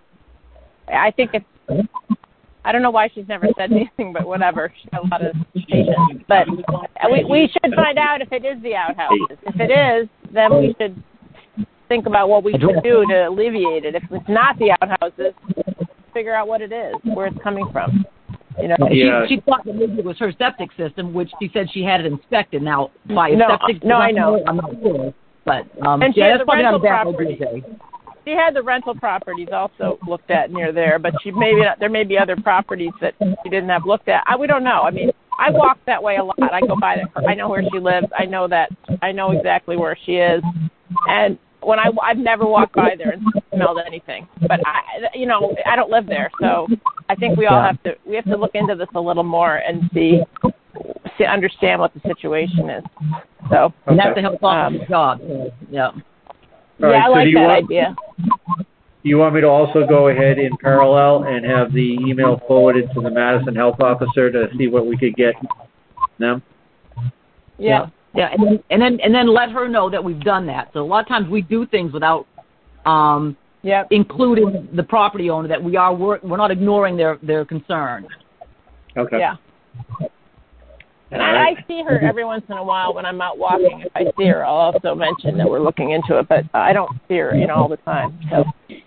I think it's, I don't know why she's never said anything, but whatever. She's got a lot of patience. But we, we should find out if it is the outhouses. If it is, then we should think about what we should do to alleviate it. If it's not the outhouses, figure out what it is, where it's coming from. You know, Yeah. she, she thought that maybe it was her septic system, which she said she had it inspected. Now, by a No, septic no, I know. I'm not sure. But um, And she yeah, has that's the probably not a rental bad property. idea, Jay. she had the rental properties also looked at near there, but she maybe not, there may be other properties that she didn't have looked at. I, we don't know. I mean, I walk that way a lot. I go by there. I know where she lives. I know that. I know exactly where she is, and when I I've never walked by there and smelled anything. But I, you know, I don't live there, so I think we all have to we have to look into this a little more and see, see understand what the situation is. So And that's the health um, officer's job. So, yeah. All yeah, right, I so like do you that want, idea. Do you want me to also go ahead in parallel and have the email forwarded to the Madison health officer to see what we could get them? Yeah. Yeah, and then, and then and then let her know that we've done that. So a lot of times we do things without um, Yep. including the property owner, that we are work, we're not ignoring their their concern. Okay. Yeah. And I, I see her every once in a while when I'm out walking. If I see her, I'll also mention that we're looking into it, but I don't see her, you know, all the time. So.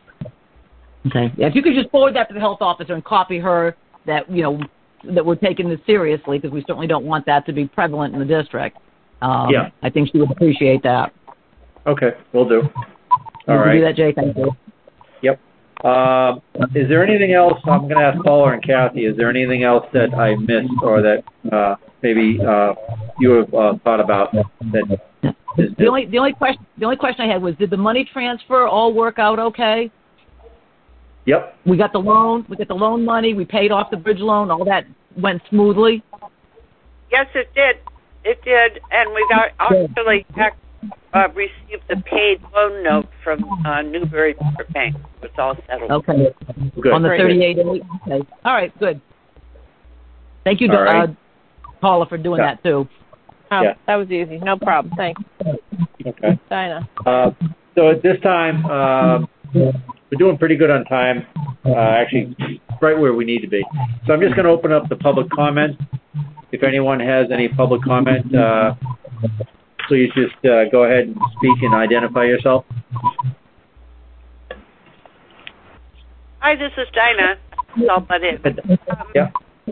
Okay. Yeah, if you could just forward that to the health officer and copy her that, you know, that we're taking this seriously, because we certainly don't want that to be prevalent in the district. Um, Yeah. I think she would appreciate that. Okay, we'll do. Will All you right. do that, Jay? Thank you. Yep. Uh, is there anything else? I'm going to ask Paula and Kathy. Is there anything else that I missed or that uh, maybe uh, you have uh, thought about? That is The only the only question the only question I had was, did the money transfer all work out okay? Yep. We got the loan. We got the loan money. We paid off the bridge loan. All that went smoothly. Yes, it did. It did, and we got actually uh, received the paid loan note from uh, Newbury Bank. It's all settled. Okay. Good. On the Very thirty-eight. Okay. All right. Good. Thank you, All right. uh, Paula, for doing Yeah. that too. Oh, Yeah. that was easy. No problem. Thanks, Okay. Dinah. Uh, so at this time, uh, we're doing pretty good on time. Uh, actually, right where we need to be. So I'm just going to open up the public comment. If anyone has any public comment, uh, please just uh, go ahead and speak and identify yourself. Hi, this is Dinah. I'll butt in. Um, Yeah.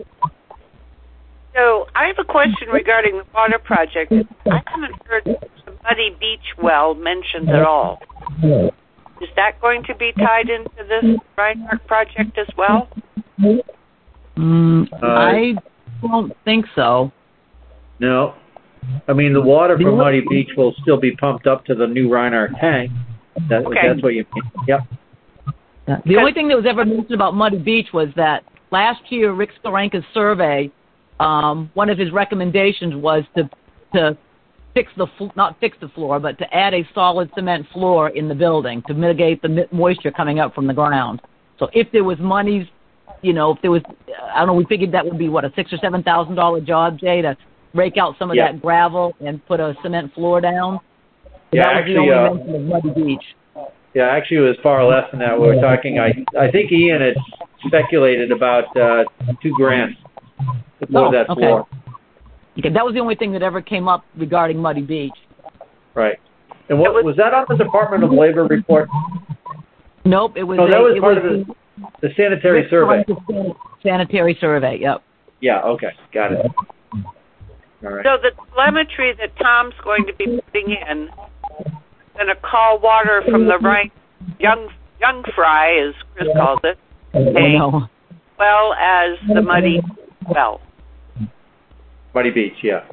So I have a question regarding the water project. I haven't heard the Muddy Beach well mentioned at all. Is that going to be tied into this Reinhardt project as well? Mm, Uh, I don't think so. No. I mean, the water The from only- Muddy Beach will still be pumped up to the new Reinhardt tank. That, Okay. That's what you mean. Yep. The only thing that was ever mentioned about Muddy Beach was that last year, Rick Skarenka's survey, um, one of his recommendations was to to fix the fl- not fix the floor, but to add a solid cement floor in the building to mitigate the mi- moisture coming up from the ground. So if there was monies, you know, if there was, I don't know, we figured that would be what, a six or seven thousand dollar job, Jay, to rake out some of Yeah. that gravel and put a cement floor down. Yeah, that was actually, the only uh, mention of Muddy Beach. Yeah, actually, it was far less than that. We were talking. I I think Ian had speculated about uh, two grand to pour Oh, that okay. floor. Okay, that was the only thing that ever came up regarding Muddy Beach. Right. And what was that on the Department of Labor report? Nope, it was. No, that a, was it part was of the, the sanitary survey. Sanitary survey. Yep. Yeah. Okay. Got it. All right. So the telemetry that Tom's going to be putting in, going to call water from the right young young fry, as Chris calls it, tank, No. well as the muddy well. Muddy Beach. Yeah.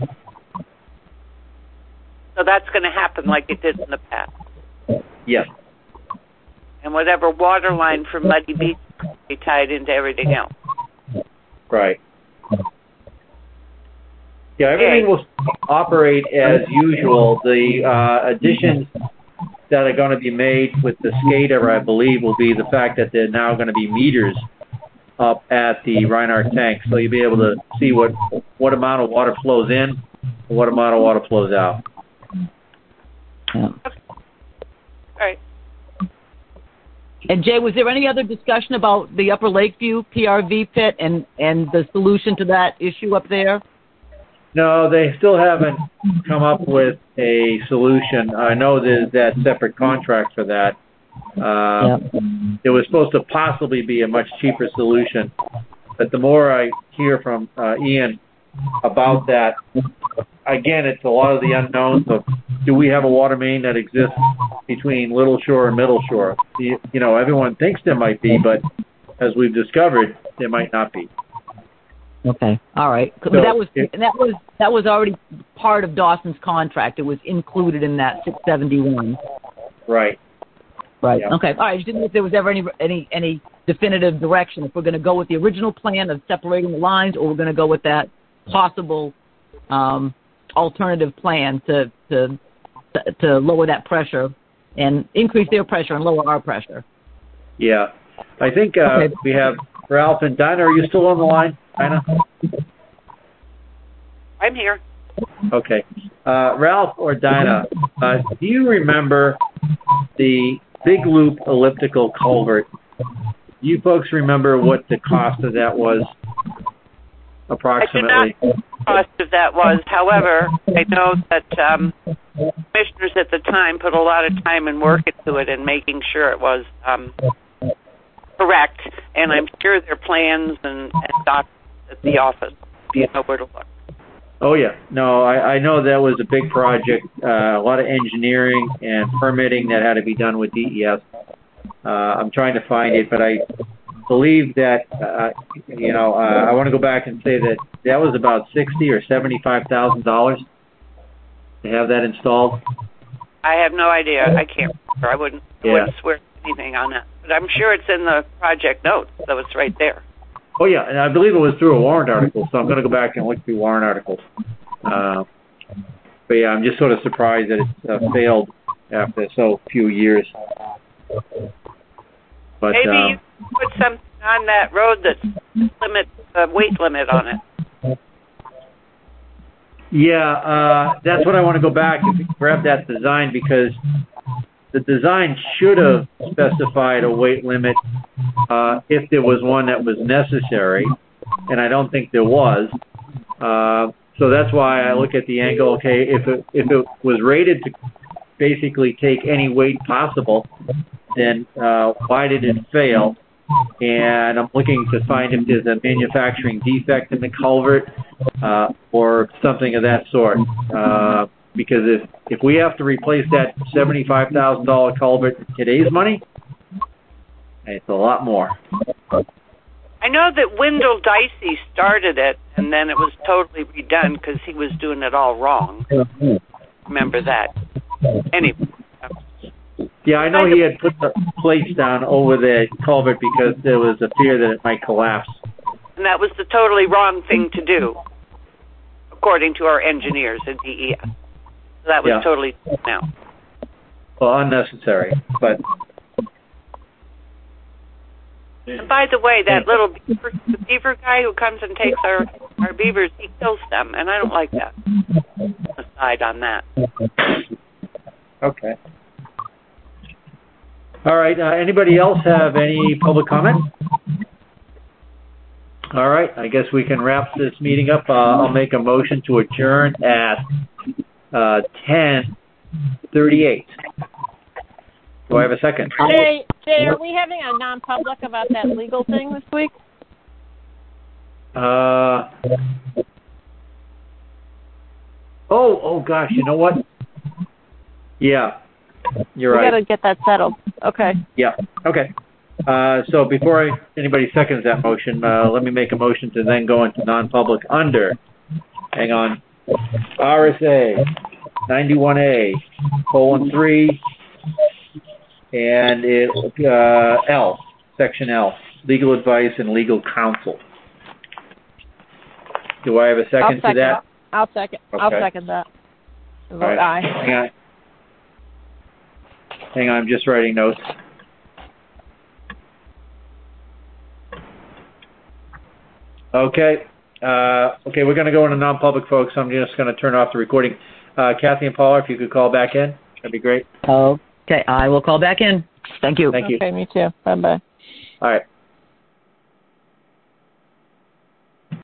So that's going to happen like it did in the past. Yes. And whatever water line from Muddy Beach will be tied into everything else. Right. Yeah, everything will operate as usual. The uh, additions that are going to be made with the SCADA, I believe, will be the fact that there are now going to be meters up at the Reinhardt tank, so you'll be able to see what what amount of water flows in and what amount of water flows out. Yeah. All right. And Jay, was there any other discussion about the Upper Lakeview P R V pit and and the solution to that issue up there? No, they still haven't come up with a solution. I know there's that separate contract for that. Uh, Yeah. It was supposed to possibly be a much cheaper solution, but the more I hear from uh, Ian about that, again, it's a lot of the unknowns of, do we have a water main that exists between Little Shore and Middle Shore? You, you know, everyone thinks there might be, but as we've discovered, there might not be. Okay. All right. But So that was if- that was that was already part of Dawson's contract. It was included in that six seventy-one. Right. Right. Yeah. Okay. All right. I just didn't know if there was ever any any any definitive direction. If we're going to go with the original plan of separating the lines, or we're going to go with that possible um, alternative plan to to to lower that pressure and increase their pressure and lower our pressure. Yeah. I think uh, Okay. we have Ralph and Dinah. Are you still on the line, Dinah? I'm here. Okay. Uh, Ralph or Dinah, uh, do you remember the Big Loop elliptical culvert? Do you folks remember what the cost of that was, approximately? I do not know what the cost of that was. However, I know that um, commissioners at the time put a lot of time and work into it and making sure it was um, correct. And I'm sure there are plans and, and documents at the office. You know where to look. Oh, yeah. No, I, I know that was a big project, uh, a lot of engineering and permitting that had to be done with D E S. Uh, I'm trying to find it, but I believe that, uh, you know, uh, I want to go back and say that that was about sixty or seventy-five thousand dollars to have that installed. I have no idea. I can't remember. I wouldn't, Yeah. I wouldn't swear anything on that. But I'm sure it's in the project notes, so it's right there. Oh, yeah, and I believe it was through a warrant article, so I'm going to go back and look through warrant articles. Uh, but, yeah, I'm just sort of surprised that it uh, failed after so few years. But, Maybe um, you put something on that road that limit the uh, weight limit on it. yeah, uh, that's what I want to go back and grab that design, because the design should have specified a weight limit uh, if there was one that was necessary, and I don't think there was. Uh, so that's why I look at the angle. Okay, if it if it was rated to basically take any weight possible, then uh, why did it fail? And I'm looking to find if there's a manufacturing defect in the culvert uh, or something of that sort. Uh, because if, if we have to replace that seventy-five thousand dollars culvert in today's money, it's a lot more. I know that Wendell Dicey started it, and then it was totally redone because he was doing it all wrong. Remember that. Anyway. Yeah, I know he had put the plates down over the culvert because there was a fear that it might collapse. And that was the totally wrong thing to do, according to our engineers at D E S. So that was Yeah. totally now. Well, unnecessary, but... And by the way, that little beaver, the beaver guy who comes and takes our, our beavers, he kills them, and I don't like that. Aside on that. Okay. All right. Uh, anybody else have any public comment? All right. I guess we can wrap this meeting up. Uh, I'll make a motion to adjourn at uh, ten thirty-eight. Do I have a second? Jay, Jay, are we having a non-public about that legal thing this week? Uh. Oh, oh gosh. You know what? Yeah. You're we right. got to get that settled. Okay. Yeah. Okay. Uh, so before I, anybody seconds that motion, uh, let me make a motion to then go into non-public under, hang on, R S A ninety-one A colon three, and it uh, L, section L, legal advice and legal counsel. Do I have a second, I'll second to that? I'll second. Okay. I'll second that. Vote All right. aye. Hang on. Hang on, I'm just writing notes. Okay. Uh, okay, we're going to go into non-public, folks. I'm just going to turn off the recording. Uh, Kathy and Paula, if you could call back in, that'd be great. Okay, I will call back in. Thank you. Thank you. Okay, me too. Bye-bye. All right.